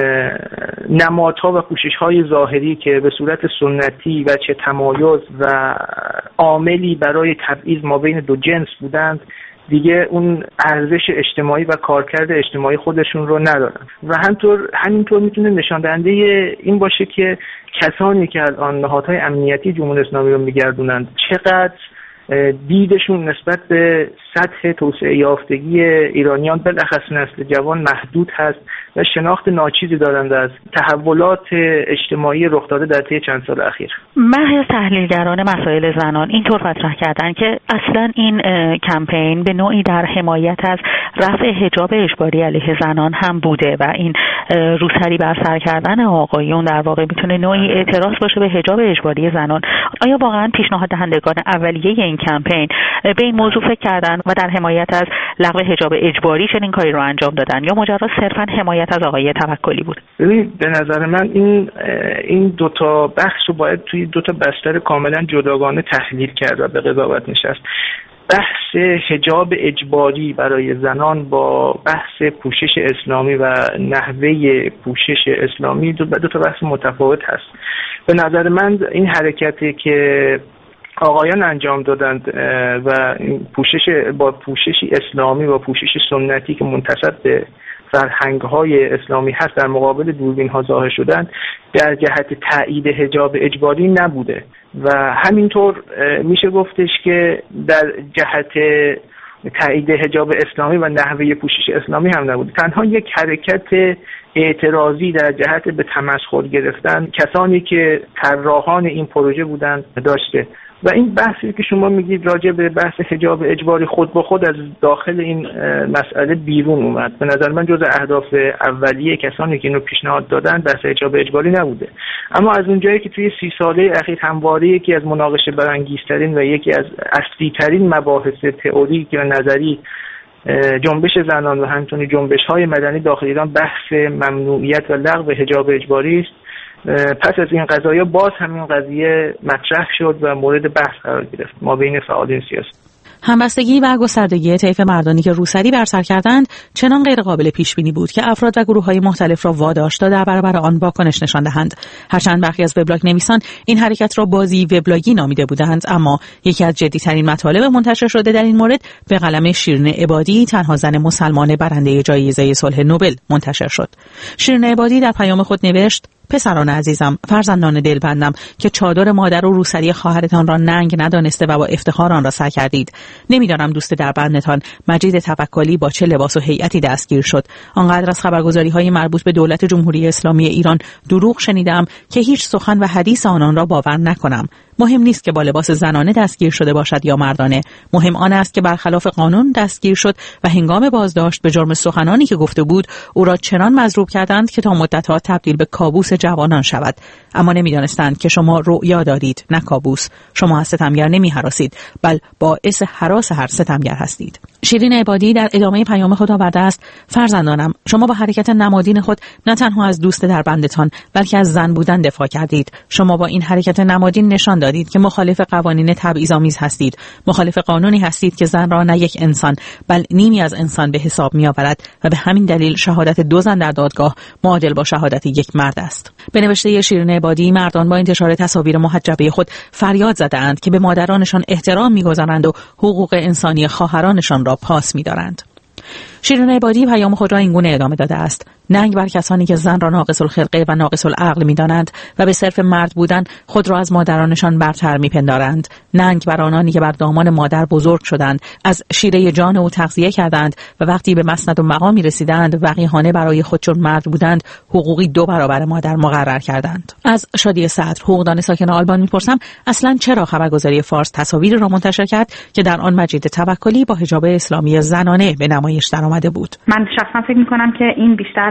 نمادها و پوشش‌های ظاهری که به صورت سنتی و چه تمایز و عاملی برای تبعیض ما بین دو جنس بودند دیگه اون ارزش اجتماعی و کارکرد اجتماعی خودشون رو ندارن و همینطور میتونه نشان دهنده این باشه که کسانی که الان نهادهای امنیتی جمهوری اسلامی رو میگردونند چقدر دیدشون نسبت به سطح توسعه یافتگی ایرانیان بالاخص نسل جوان محدود هست و شناخت ناچیزی دارند از تحولات اجتماعی رخ داده در طی چند سال اخیر. محض تحلیلگران مسائل زنان اینطور مطرح کردن که اصلا این کمپین به نوعی در حمایت از رفع حجاب اجباری علیه زنان هم بوده و این روسری بر سر کردن آقایون در واقع میتونه نوعی اعتراض باشه به حجاب اجباری زنان. آیا واقعا پیشنهاد دهندگان اولیه این کمپین به این موضوع فکر کردن و در حمایت از لغو حجاب اجباری چنین کاری رو انجام دادن یا ماجرا صرفا حمایت از آقای توکلی بود؟ ببینید به نظر من این دو تا بحث رو باید توی دو تا بستر کاملا جداگانه تحلیل کرد و به قضاوت نشست. بحث حجاب اجباری برای زنان با بحث پوشش اسلامی و نحوه پوشش اسلامی دو تا بحث متفاوت هست. به نظر من این حرکتی که آقایان انجام دادند و پوششی اسلامی و پوشش سنتی که منتسب به فرهنگ‌های اسلامی هست در مقابل دوربین‌ها ظاهر شدن در جهت تایید حجاب اجباری نبوده و همینطور میشه گفتش که در جهت تایید حجاب اسلامی و نحوه پوشش اسلامی هم نبوده. تنها یک حرکت اعتراضی در جهت به تمسخر گرفتن کسانی که طراحان این پروژه بودند داشته و این بحثی که شما میگید راجع به بحث حجاب اجباری خود به خود از داخل این مسئله بیرون اومد. به نظر من جز اهداف اولیه کسانی که اینو پیشنهاد دادن بحث حجاب اجباری نبوده، اما از اونجایی که توی 30 ساله اخیر همواره یکی از مناقشه برانگیزترین و یکی از اصلی‌ترین مباحث تئوریک و نظری جنبش زنان و همچنین جنبش‌های مدنی داخل ایران بحث ممنوعیت و لغو حجاب اجباری است، پس از این قضایا باز همین قضیه مطرح شد و مورد بحث قرار گرفت ما بین فعالین سیاسی. همبستگی و گستردگی طیف مردانی که روسری بر سر کردند چنان غیر قابل پیش بینی بود که افراد و گروه‌های مختلف را واداشت تا در برابر آن واکنش نشان دهند. هرچند برخی از وبلاگ نویسان این حرکت را بازی وبلاگی نامیده بودند، اما یکی از جدی‌ترین مطالب منتشر شده در این مورد به قلم شیرین عبادی، تنها زن مسلمان برنده جایزه صلح نوبل منتشر شد. شیرین عبادی در پیام خود نوشت: پسران عزیزم، فرزندان دلبندم که چادر مادر و روسری خواهرتان را ننگ ندانسته و با افتخار آن را سر کردید. نمیدانم دوست دربندتان مجید توکلی با چه لباس و هیئتی دستگیر شد. آنقدر از خبرگزاری‌های مربوط به دولت جمهوری اسلامی ایران دروغ شنیدم که هیچ سخن و حدیث آنان را باور نکنم. مهم نیست که با لباس زنانه دستگیر شده باشد یا مردانه، مهم آن است که برخلاف قانون دستگیر شد و هنگام بازداشت به جرم سخنانی که گفته بود او را چنان مضروب کردند که تا مدت‌ها تبدیل به کابوس جوانان شود. اما نمی‌دانستند که شما رؤیا دارید نه کابوس. شما از ستمگر نمی‌هراسید، بل باعث هراس هر ستمگر هستید. شیرین عبادی در ادامه پیام خود آورده است: فرزندانم، شما با حرکت نمادین خود نه تنها از دوست دربندتان بلکه از زن بودن دفاع کردید. شما با این حرکت نمادین نشان دادید که مخالف قوانین تبعیض‌آمیز هستید، مخالف قانونی هستید که زن را نه یک انسان بل نیمی از انسان به حساب می‌آورد و به همین دلیل شهادت دو زن در دادگاه معادل با شهادت یک مرد است. به نوشته شیرین عبادی، مردان با انتشار تصاویر محجبه خود فریاد زدند که به مادرانشان احترام می‌گذارند و حقوق انسانی خواهرانشان را پاس می‌دارند. شیرین عبادی پیام خود را اینگونه ادامه داده است: ننگ بر کسانی که زن را ناقص الخلقه و ناقص العقل می‌دانند و به صرف مرد بودن خود را از مادرانشان برتر می‌پندارند. ننگ بر آنانی که بر دامان مادر بزرگ شدند، از شیره جان او تغذیه کردند و وقتی به مسند و مقامی رسیدند وقیحانه برای خود چون مرد بودند حقوقی 2 برابر مادر مقرر کردند. از شادی صدر، حقوقدان ساکن آلمان می‌پرسم اصلاً چرا خبرگزاری فارس تصاویری را منتشر کرد که در آن مجید توکلی با حجاب اسلامی زنانه به نمایش درآمده بود؟ من شخصا فکر می‌کنم که این بیشتر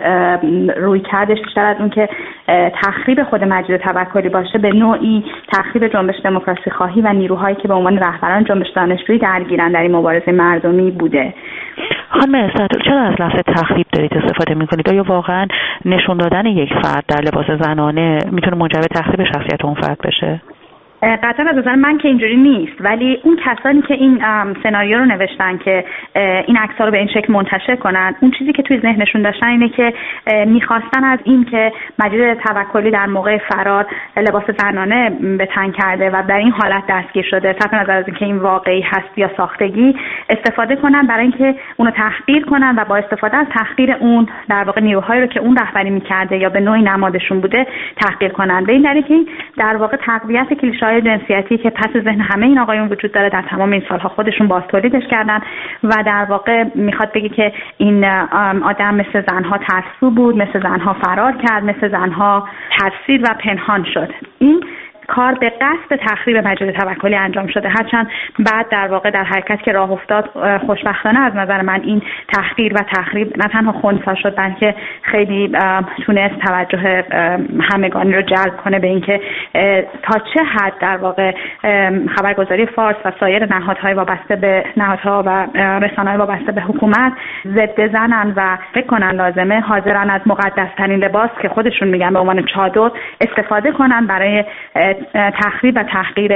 روی کردش بیشتر از اون که تخریب خود مجید توکلی باشه به نوعی تخریب جنبش دموکراسی خواهی و نیروهایی که به عنوان رهبران جنبش دانشجویی درگیرن در این مبارزه مردمی بوده. خانم صدر، چرا از لفظ تخریب دارید استفاده میکنید؟ آیا واقعا نشون دادن یک فرد در لباس زنانه میتونه منجر به تخریب شخصیت اون فرد بشه؟ قطعا از نظر من که اینجوری نیست، ولی اون کسانی که این سناریو رو نوشتن که این عکس‌ها رو به این شکل منتشر کنن، اون چیزی که توی ذهنشون داشتن اینه که میخواستن از این که مجید توکلی در موقع فرار لباس زنانه به تن کرده و در این حالت دستگیر شده، صرف نظر از اینکه این واقعی هست یا ساختگی، استفاده کنن برای اینکه اونو تحقیر کنن و با استفاده از تحقیر اون در واقع نیروهایی رو که اون رهبری می‌کرده یا به نوعی نمادشون بوده تحقیر کنن. به این دلیل که در واقع تقویت کلیشه‌های جنسیتی که پس ذهن همه این آقایون وجود داره در تمام این سالها خودشون باز تولیدش کردن و در واقع میخواد بگه که این آدم مثل زنها ترسو بود، مثل زنها فرار کرد، مثل زنها ترسید و پنهان شد. این کار به قصد تخریب مجید توکلی انجام شده، هرچند بعد در واقع در حرکت که راه افتاد خوشبختانه از نظر من این تحقیر و تخریب نه تنها خنثی شد بلکه خیلی تونست توجه همگانی رو جلب کنه به اینکه تا چه حد در واقع خبرگزاری فارس و سایر نهادهای وابسته به نهادها و رسانه‌های وابسته به حکومت ضد زنن و فکر کنن لازمه حاضرن از مقدس‌ترین لباس که خودشون میگن به عنوان چادر استفاده کنن برای تخریب و تحقیر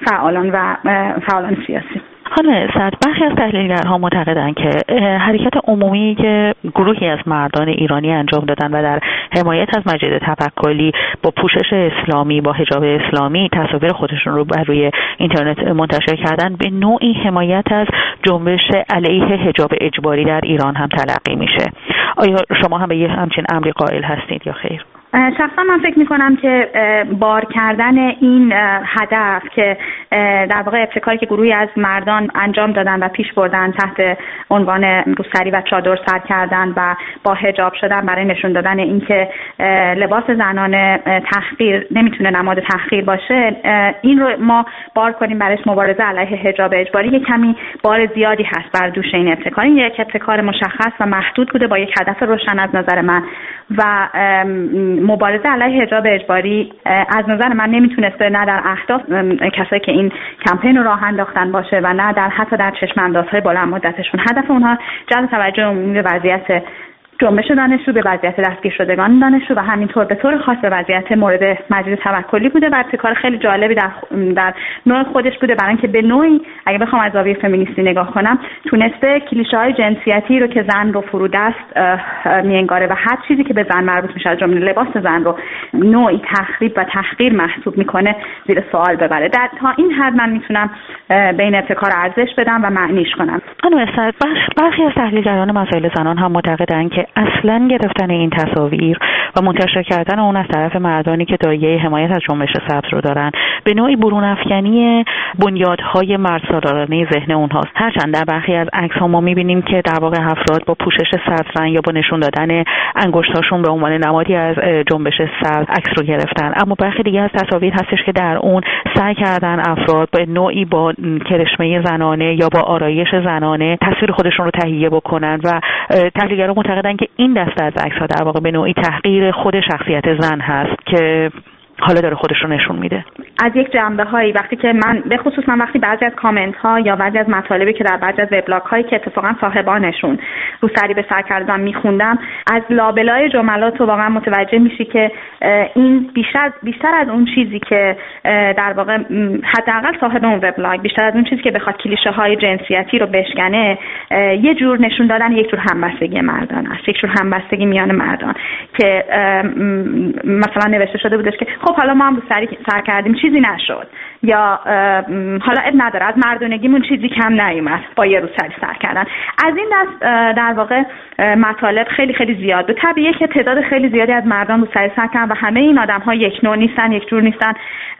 فعالان سیاسی. خانم صدر، برخی از تحلیلگرها معتقدند که حرکت عمومی که گروهی از مردان ایرانی انجام دادن و در حمایت از مجید توکلی با پوشش اسلامی، با حجاب اسلامی تصاویر خودشون رو بر روی اینترنت منتشر کردن، به نوعی حمایت از جنبش علیه حجاب اجباری در ایران هم تلقی میشه. آیا شما هم به یه همچین امری قائل هستید یا خیر؟ شخصا من فکر میکنم که بار کردن این هدف که در واقع ابتکاری که گروهی از مردان انجام دادن و پیش بردن تحت عنوان روسری و چادر سر کردن و با حجاب شدن برای نشون دادن این که لباس زنانه تحقیر نمیتونه نماد تحقیر باشه، این رو ما بار کنیم برایش مبارزه علیه حجاب اجباری، یک کمی بار زیادی هست بر دوش این ابتکار. این یک ابتکار مشخص و محدود بوده با یک هدف روشن از نظر من و مبارزه علیه حجاب اجباری از نظر من نمیتونسته نه در اهداف کسایی که این کمپین رو راه انداختن باشه و نه در حتی در چشم اندازهای بلند مدتشون. هدف اونها جلب توجه عمومی به وضعیت جنبش دانشجو، به وضعیت دستگیر شدگان دانشجو و همینطور به طور خاص به وضعیت مورد مجید توکلی بوده و ابتکار خیلی جالبی در نوع خودش بوده، برای اینکه به نوعی اگه بخوام از زاویه فمینیستی نگاه کنم تونسته کلیشه‌های جنسیتی رو که زن رو فرودست میانگاره و هر چیزی که به زن مربوط میشه از جمله لباس زن رو نوعی تخریب و تحقیر محسوب میکنه زیر سوال ببره. تا این حد من میتونم به این ابتکار ارزش بدم و معنیش کنم. برخی از تحلیلگران مسائل زنان هم معتقدند که اصلا گرفتن این تصاویر و منتشر کردن اون از طرف مردانی که دایه حمایت از جنبش سبز رو دارن به نوعی برون افکنی بنیادهای مردسالارانه ذهن اونهاست. هرچند در برخی از عکس‌ها ما می‌بینیم که در واقع افراد با پوشش سبز رنگ یا با نشون دادن انگشتاشون به عنوان نمادی از جنبش سبز عکس رو گرفتن، اما برخی دیگه از تصاویر هستش که در اون سعی کردن افراد به نوعی با کرشمه زنانه یا با آرایش زنانه تصویر خودشون رو تهیه بکنن و تحلیلگران معتقدن که این دسته از عکس‌ها در واقع به نوعی تحقیر خود شخصیت زن هست که حالا داره خودش رو نشون میده. از یک جنبه هایی وقتی که من به خصوص وقتی بعضی از کامنت ها یا بعضی از مطالبی که در بعضی از وبلاگ هایی که اتفاقا صاحبانشون رو سری به سر کردن میخوندم، از لابلای جملات رو واقعا متوجه میشی که این بیشتر از اون چیزی که در واقع حداقل صاحب اون وبلاگ بیشتر از اون چیزی که بخواد کلیشه های جنسیتی رو بشکنه، یه جور نشون دادن یک جور همبستگی مردان است، یک جور همبستگی میان مردان که مثلا نوشته شده بودش که خب حالا ما هم سر کردیم چیزی نشد، یا حالا اب نداره از مردونگیمون چیزی کم نیومد با یه روسری سر کردن. از این دست در واقع مطالب خیلی خیلی زیاد بود. طبیعیه که تعداد خیلی زیادی از مردم روسری سر کردن و همه این آدم‌ها یک نوع نیستن، یک جور نیستن،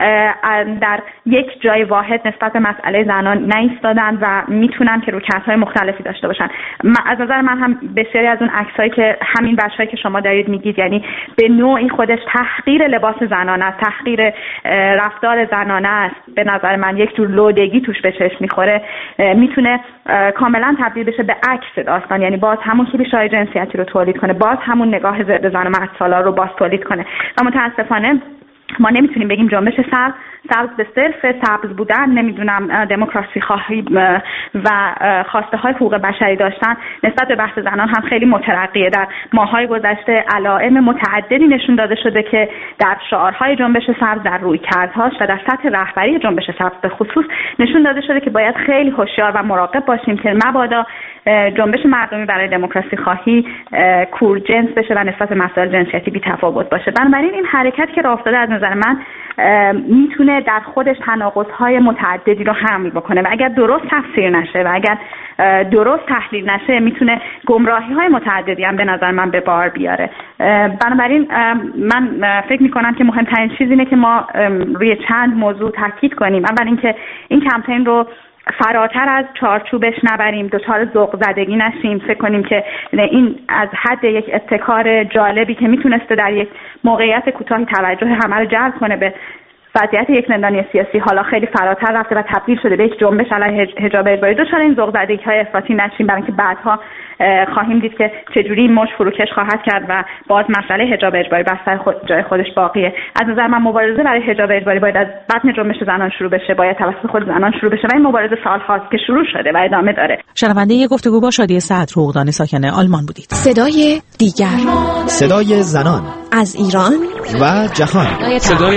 در یک جای واحد نسبت به مسئله زنان نایستادن و میتونن که رویکردهای مختلفی داشته باشن. از نظر من هم بسیاری از اون عکسایی که همین بچه‌ای که شما دارید میگید، یعنی به نوعی خودش تحقیر لباس زنانه است، تحقیر رفتار زنانه است، به نظر من یک جور لودگی توش به چشم میخوره، میتونه کاملا تبدیل بشه به عکس داستان، یعنی باز همون کلیشه‌های جنسیتی رو تولید کنه، باز همون نگاه ضد زن و مرد سالار رو باز تولید کنه و متاسفانه ما نمیتونیم بگیم جنبش سبز به صرف سبز بودن، نمیدونم دموکراسی خواهی و خواسته های حقوق بشری داشتن نسبت به بحث زنان هم خیلی مترقیه. در ماه‌های گذشته علائم متعددی نشون داده شده که در شعارهای جنبش سبز، در رویکردهاش و در سطح رهبری جنبش سبز به خصوص نشون داده شده که باید خیلی هوشیار و مراقب باشیم که مبادا جنبش مردمی برای دموکراسی خواهی کورجنس بشه و نسبت به مسائل جنسیتی بی‌تفاوت باشه. بنابراین این حرکت که راه افتاده از نظر من میتونه در خودش تناقض‌های متعددی رو حمل بکنه و اگر درست تفسیر نشه و اگر درست تحلیل نشه میتونه گمراهی‌های متعددی هم به نظر من به بار بیاره. بنابراین من فکر میکنم که مهمترین چیز اینه که ما روی چند موضوع تاکید کنیم. اول اینکه این کمپین رو فراتر از چارچوبش نبریم، دچار ذوق زدگی نشیم، فکر کنیم که این از حد یک ابتکار جالبی که میتونسته در یک موقعیت کوتاهی توجه همه رو جلب کنه به وضعیت یک زندانی سیاسی حالا خیلی فراتر رفته و تبدیل شده به یک جنبش علیه حجاب اجباری، دچار این ذوق زدگی‌های افراطی نشیم، برای اینکه بعدها خواهیم دید که چجوری این موج فروکش خواهد کرد و باز مسئله حجاب اجباری بر سر جای خودش باقیه. از نظر من مبارزه برای حجاب اجباری باید از بطن جنبش زنان شروع بشه، باید توسط خود زنان شروع بشه و این مبارزه سال‌هاست که شروع شده و ادامه داره. شنونده یک گفتگو با شادی صدر، حقوقدان ساکن آلمان بودید. صدای دیگر، صدای زنان از ایران و جهان. صدای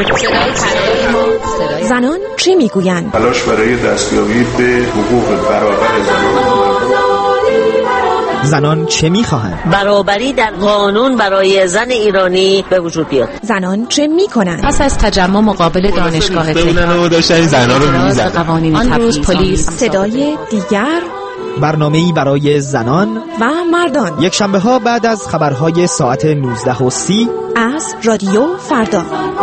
زنان چه میگویند؟ تلاش برای دستیابی به حقوق برابر زنان چه میخواهند؟ برابری در قانون برای زن ایرانی به وجود بیاد. زنان چه میکنند؟ پس از تجمع مقابل دانشگاه تهران داشتن زنان رو می‌زدن. آن روز پلیس. صدای دیگر، برنامه‌ای برای زنان و مردان، یک شنبه ها بعد از خبرهای ساعت 19:30 از رادیو فردا.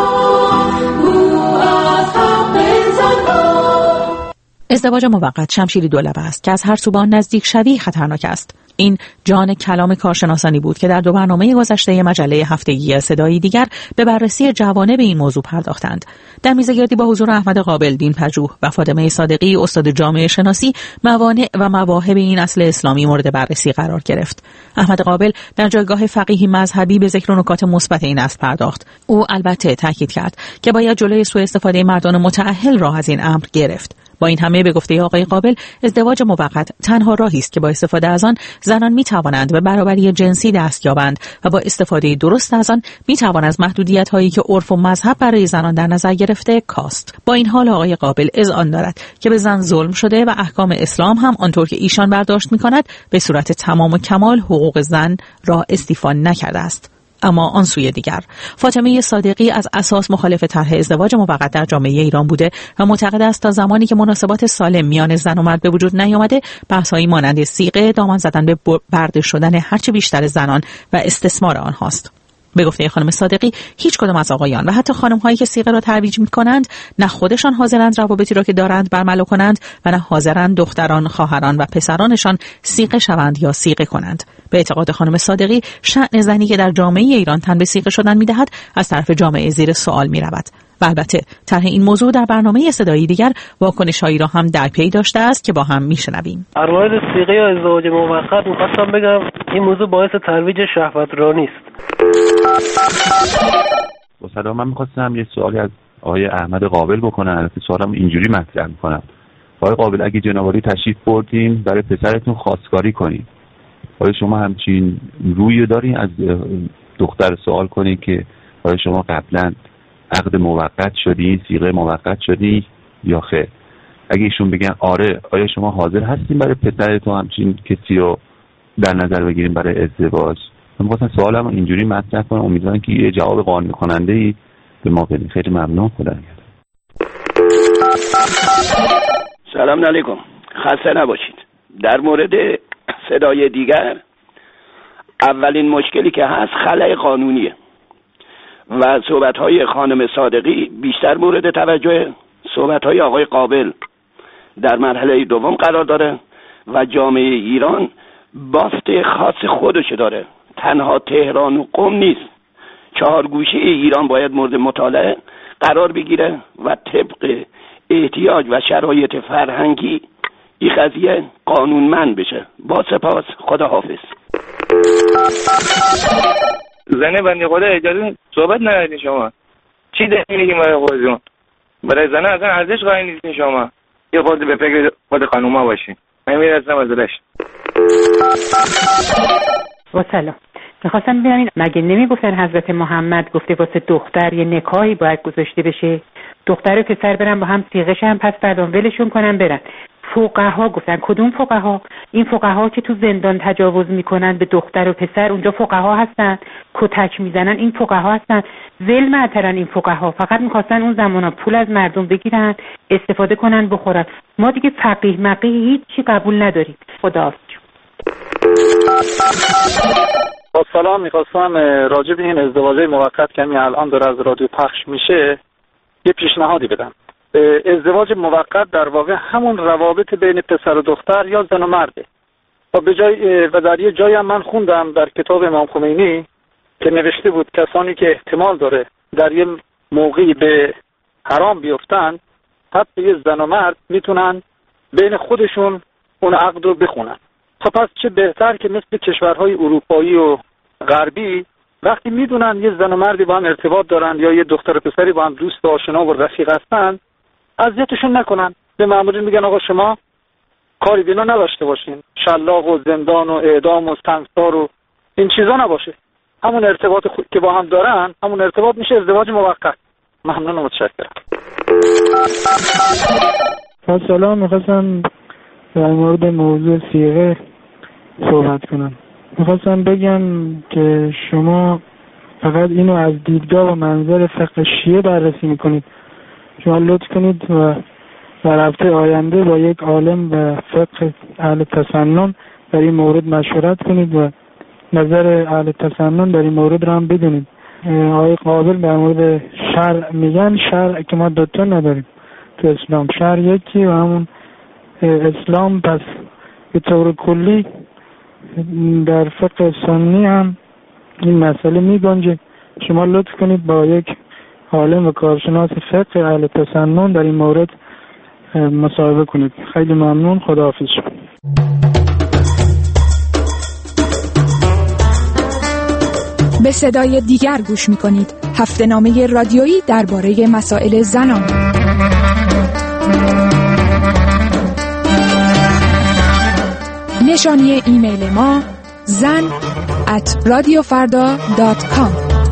ازدواج موقت شمشیری دولبه است که از هر سو به آن نزدیک شوی خطرناک است. این جان کلام کارشناسانی بود که در دو برنامه گذشته مجله هفتگی صدای دیگر به بررسی جوانب این موضوع پرداختند. در میزگردی با حضور احمد قابل، دین پژوه و فاطمه صادقی، استاد جامعه شناسی، موانع و مواهب این اصل اسلامی مورد بررسی قرار گرفت. احمد قابل در جایگاه فقیهی مذهبی به ذکر و نکات مثبت این اصل پرداخت. او البته تاکید کرد که باید جلوی سوء استفاده مردان متأهل را از این امر گرفت. با این همه به گفته آقای قابل، ازدواج موقت تنها راهی است که با استفاده از آن زنان می‌توانند به برابری جنسی دست یابند و با استفاده درست از آن می‌توان از محدودیت‌هایی که عرف و مذهب برای زنان در نظر گرفته کاست. با این حال آقای قابل اذعان دارد که به زن ظلم شده و احکام اسلام هم آنطور که ایشان برداشت می‌کند به صورت تمام و کمال حقوق زن را استیفا نکرده است. اما آن سوی دیگر، فاطمه صادقی از اساس مخالف طرح ازدواج موقت در جامعه ایران بوده و معتقد است تا زمانی که مناسبات سالم میان زن و مرد به وجود نیامده، بحث‌هایی مانند صیغه، دامن زدن به برده شدن هرچه بیشتر زنان و استثمار آنهاست. به گفته خانم صادقی، هیچ کدام از آقایان و حتی خانم‌هایی که صیغه را ترویج می‌کنند، نه خودشان حاضرند روابطی را که دارند برملا کنند و نه حاضرند دختران، خواهران و پسرانشان صیغه شوند یا صیغه کنند. به اعتقاد خانم صادقی، شأن زنی که در جامعه ایران تن به صیغه شدن می‌دهد، از طرف جامعه زیر سوال می‌رود. و البته طرح این موضوع در برنامه صدای دیگر واکنش‌هایی را هم در پی داشته است که با هم می‌شنویم. در مورد صیغه یا ازدواج موقت می‌خواستم بگم این موضوع باعث ترویج شهوترانی است. با سلام، من می‌خواستم یه سوالی از آقای احمد قابل بکنم. البته سوالم اینجوری مطرح می‌کنم. آقای قابل، اگه جناب عالی تشریف بردین برای پسرتون خواستگاری کنین، آیا شما همچین روی دارین از دختر سوال کنین که آیا شما قبلا عقد موقت شدی، صیغه موقت شدی یا خیر؟ اگه ایشون بگن آره، آیا شما حاضر هستین برای پسرتون همچین کسی رو در نظر بگیریم برای ازدواج؟ من می‌خواستم سوالم اینجوری مطرح کنم، امیدوارم که یه جواب قانع کننده‌ای به ما بدین. خیلی ممنون. خدا نگهدار. سلام علیکم، خسته نباشید. در مورد صدای دیگر، اولین مشکلی که هست خلأ قانونیه و صحبت‌های خانم صادقی بیشتر مورد توجه، صحبت‌های آقای قابل در مرحله دوم قرار داره و جامعه ایران بافت خاص خودش داره، تنها تهران و قم نیست. 4 گوشه ایران باید مورد مطالعه قرار بگیره و طبق احتیاج و شرایط فرهنگی این قضیه قانونمند بشه. با سپاس، خدا حافظ. زنه بنده خدا اجازه صحبت ندارید شما. چی داری میگی برای خودتون؟ برای زنه اصلا ارزش قائل نیستین شما. یه خورده به فکر خود خانوما باشین. من میرسم ازش. با سلام. میخواستم ببینم مگه نمیگفتن حضرت محمد گفته واسه دختر یه نکاحی باید گذاشته بشه، دختر و پسر برن با هم صیغه شن، پس بعدم ولشون کنن برن. فقها گفتن. کدوم فقها؟ این فقها که تو زندان تجاوز میکنن به دختر و پسر، اونجا فقها هستن، کتک میزنن، این فقها هستن. ول معترن این فقها، فقط میخواستن اون زمانا پول از مردم بگیرن، استفاده کنن، بخورن. ما دیگه فقیه مقیه هیچی قبول نداریم. خداحافظ. با سلام، میخواستم راجع به این ازدواج موقت که الان داره از رادیو پخش میشه یه پیشنهادی بدم. ازدواج موقت در واقع همون روابط بین پسر و دختر یا زن و مرده و در یه جایی هم من خوندم در کتاب امام خمینی که نوشته بود کسانی که احتمال داره در یه موقعی به حرام بیفتن، حتی یه زن و مرد میتونن بین خودشون اون عقد رو بخونن. خب پس چه بهتر که مثل کشورهای اروپایی و غربی وقتی میدونن یه زن و مردی با هم ارتباط دارن یا یه دختر و پسری با هم دوست و آشنا و رفیق هستن، اذیتشون نکنن. به مامورین میگن آقا شما کاری بینا نداشته باشین، شلاق و زندان و اعدام و سنگسار و این چیزا نباشه. همون ارتباط که با هم دارن، همون ارتباط میشه ازدواج موقت. ممنون و متشکرم. سلام، میخواستم در مورد موضوع صیغه صحبت کنم. میخواستم بگم که شما فقط اینو از دیدگاه و منظر فقه شیعه بررسی میکنید. شما لطف کنید و در هفته آینده با یک عالم و فقه اهل تسنن در این مورد مشورت کنید و نظر اهل تسنن در این مورد را هم بدونید. آقای قابل در مورد شرع میگن شرع که ما دوتا نداریم تو اسلام، شرع یکی و همون اسلام. پس به طور کلی در فقه سنی هم این مسئله میگنجه. شما لطف کنید با یک عالم و کارشناس فقه اهل تسنن در این مورد مصاحبه کنید. خیلی ممنون. خداحافظ. به صدای دیگر گوش میکنید. هفته‌نامه رادیویی درباره مسائل زنان. نشانی ایمیل ما zan@radiofarda.com.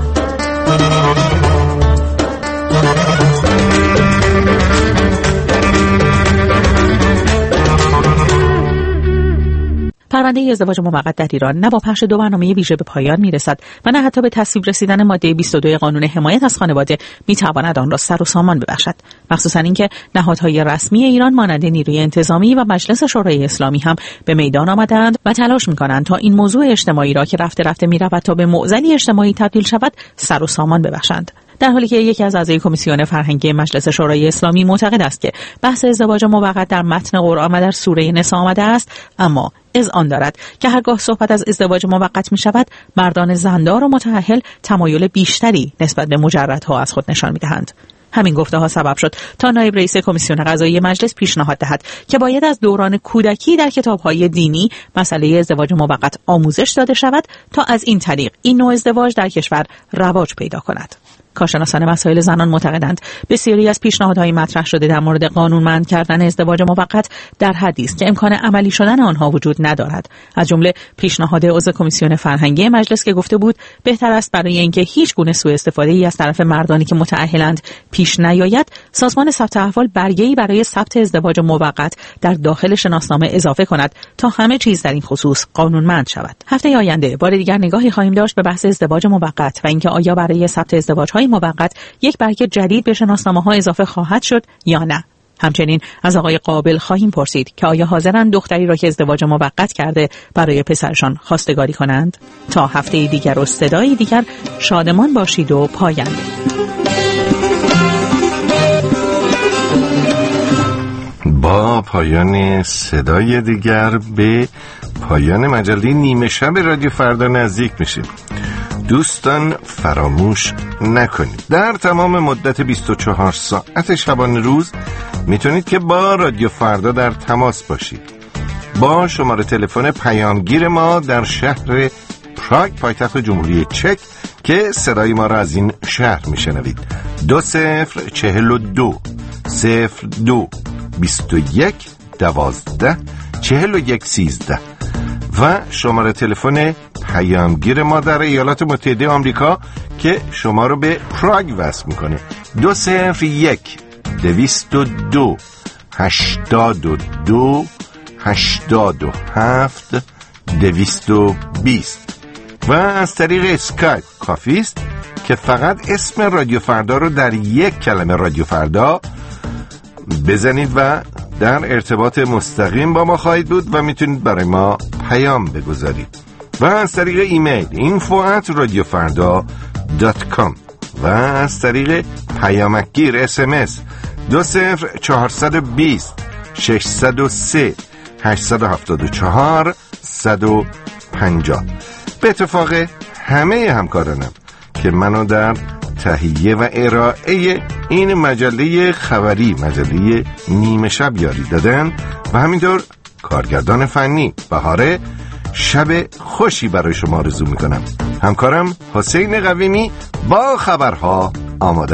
پرونده ازدواج موقت در ایران نه با پخش 2 برنامه ویژه به پایان میرسد و نه حتی به تصویب رسیدن ماده 22 قانون حمایت از خانواده میتواند آن را سر و سامان ببخشد. مخصوصا اینکه نهادهای رسمی ایران مانند نیروی انتظامی و مجلس شورای اسلامی هم به میدان آمدند و تلاش میکنند تا این موضوع اجتماعی را که رفته رفته میرود تا به معضلی اجتماعی تبدیل شود سر و سامان ببخشند. در حالی که یکی از اعضای کمیسیون فرهنگی مجلس شورای اسلامی معتقد است که بحث ازدواج موقت در متن قرآن و در سوره نساء آمده است، اما اذعان دارد که هرگاه صحبت از ازدواج موقت می شود مردان زندار و متأهل تمایل بیشتری نسبت به مجردها از خود نشان می دهند. همین گفته ها سبب شد تا نایب رئیس کمیسیون قضایی مجلس پیشنهاد دهد که باید از دوران کودکی در کتاب‌های دینی مسئله ازدواج موقت آموزش داده شود تا از این طریق این نوع ازدواج در کشور رواج پیدا کند. کارشناسان مسائل زنان معتقدند بسیاری از پیشنهادهای مطرح شده در مورد قانونمند کردن ازدواج موقت در حدی است که امکان عملی شدن آنها وجود ندارد. از جمله پیشنهاد عضو کمیسیون فرهنگی مجلس که گفته بود بهتر است برای اینکه هیچ گونه سوء استفاده‌ای از طرف مردانی که متأهلند پیش نیاید، سازمان ثبت احوال برگه‌ای برای ثبت ازدواج موقت در داخل شناسنامه اضافه کند تا همه چیز در این خصوص قانونمند شود. هفته آینده بار دیگر نگاهی خواهیم داشت به بحث ازدواج موقت و اینکه آیا برای ثبت ازدواج‌های موقت یک برگه جدید به شناسنامه‌ها اضافه خواهد شد یا نه. همچنین از آقای قابل خواهیم پرسید که آیا حاضرند دختری را که ازدواج موقت کرده برای پسرشان خواستگاری کنند. تا هفته دیگر و صدای دیگر شادمان باشید و پاینده. با پایان صدای دیگر به پایان مجله نیمه شب رادیو فردا نزدیک میشیم. دوستان فراموش نکنید در تمام مدت 24 ساعت شبانه روز میتونید که با رادیو فردا در تماس باشید. با شماره تلفن پیامگیر ما در شهر پراگ پایتخت جمهوری چک که صدای ما را از این شهر میشنوید 2042 02 21 12 41 13 و شماره تلفن پیامگیر ما در ایالات متحده آمریکا که شما رو به پراگ وصل میکنه 201 202 82 87 220 و از طریق اسکایپ کافیست که فقط اسم رادیو فردا رو در یک کلمه رادیو فردا بزنید و در ارتباط مستقیم با ما خواهید بود و میتونید برای ما پیام بگذارید و از طریق ایمیل info@radiofarda.com و از طریق پیامکگیر SMS 20420 603 874 150. به اتفاق همه همکارانم که منو در تهیه و ارائه این مجله خبری، مجله نیمه شب یاری دادن و همینطور کارگردان فنی بهاره، شب خوشی برای شما آرزو میکنم. همکارم حسین قویمی با خبرها آماده.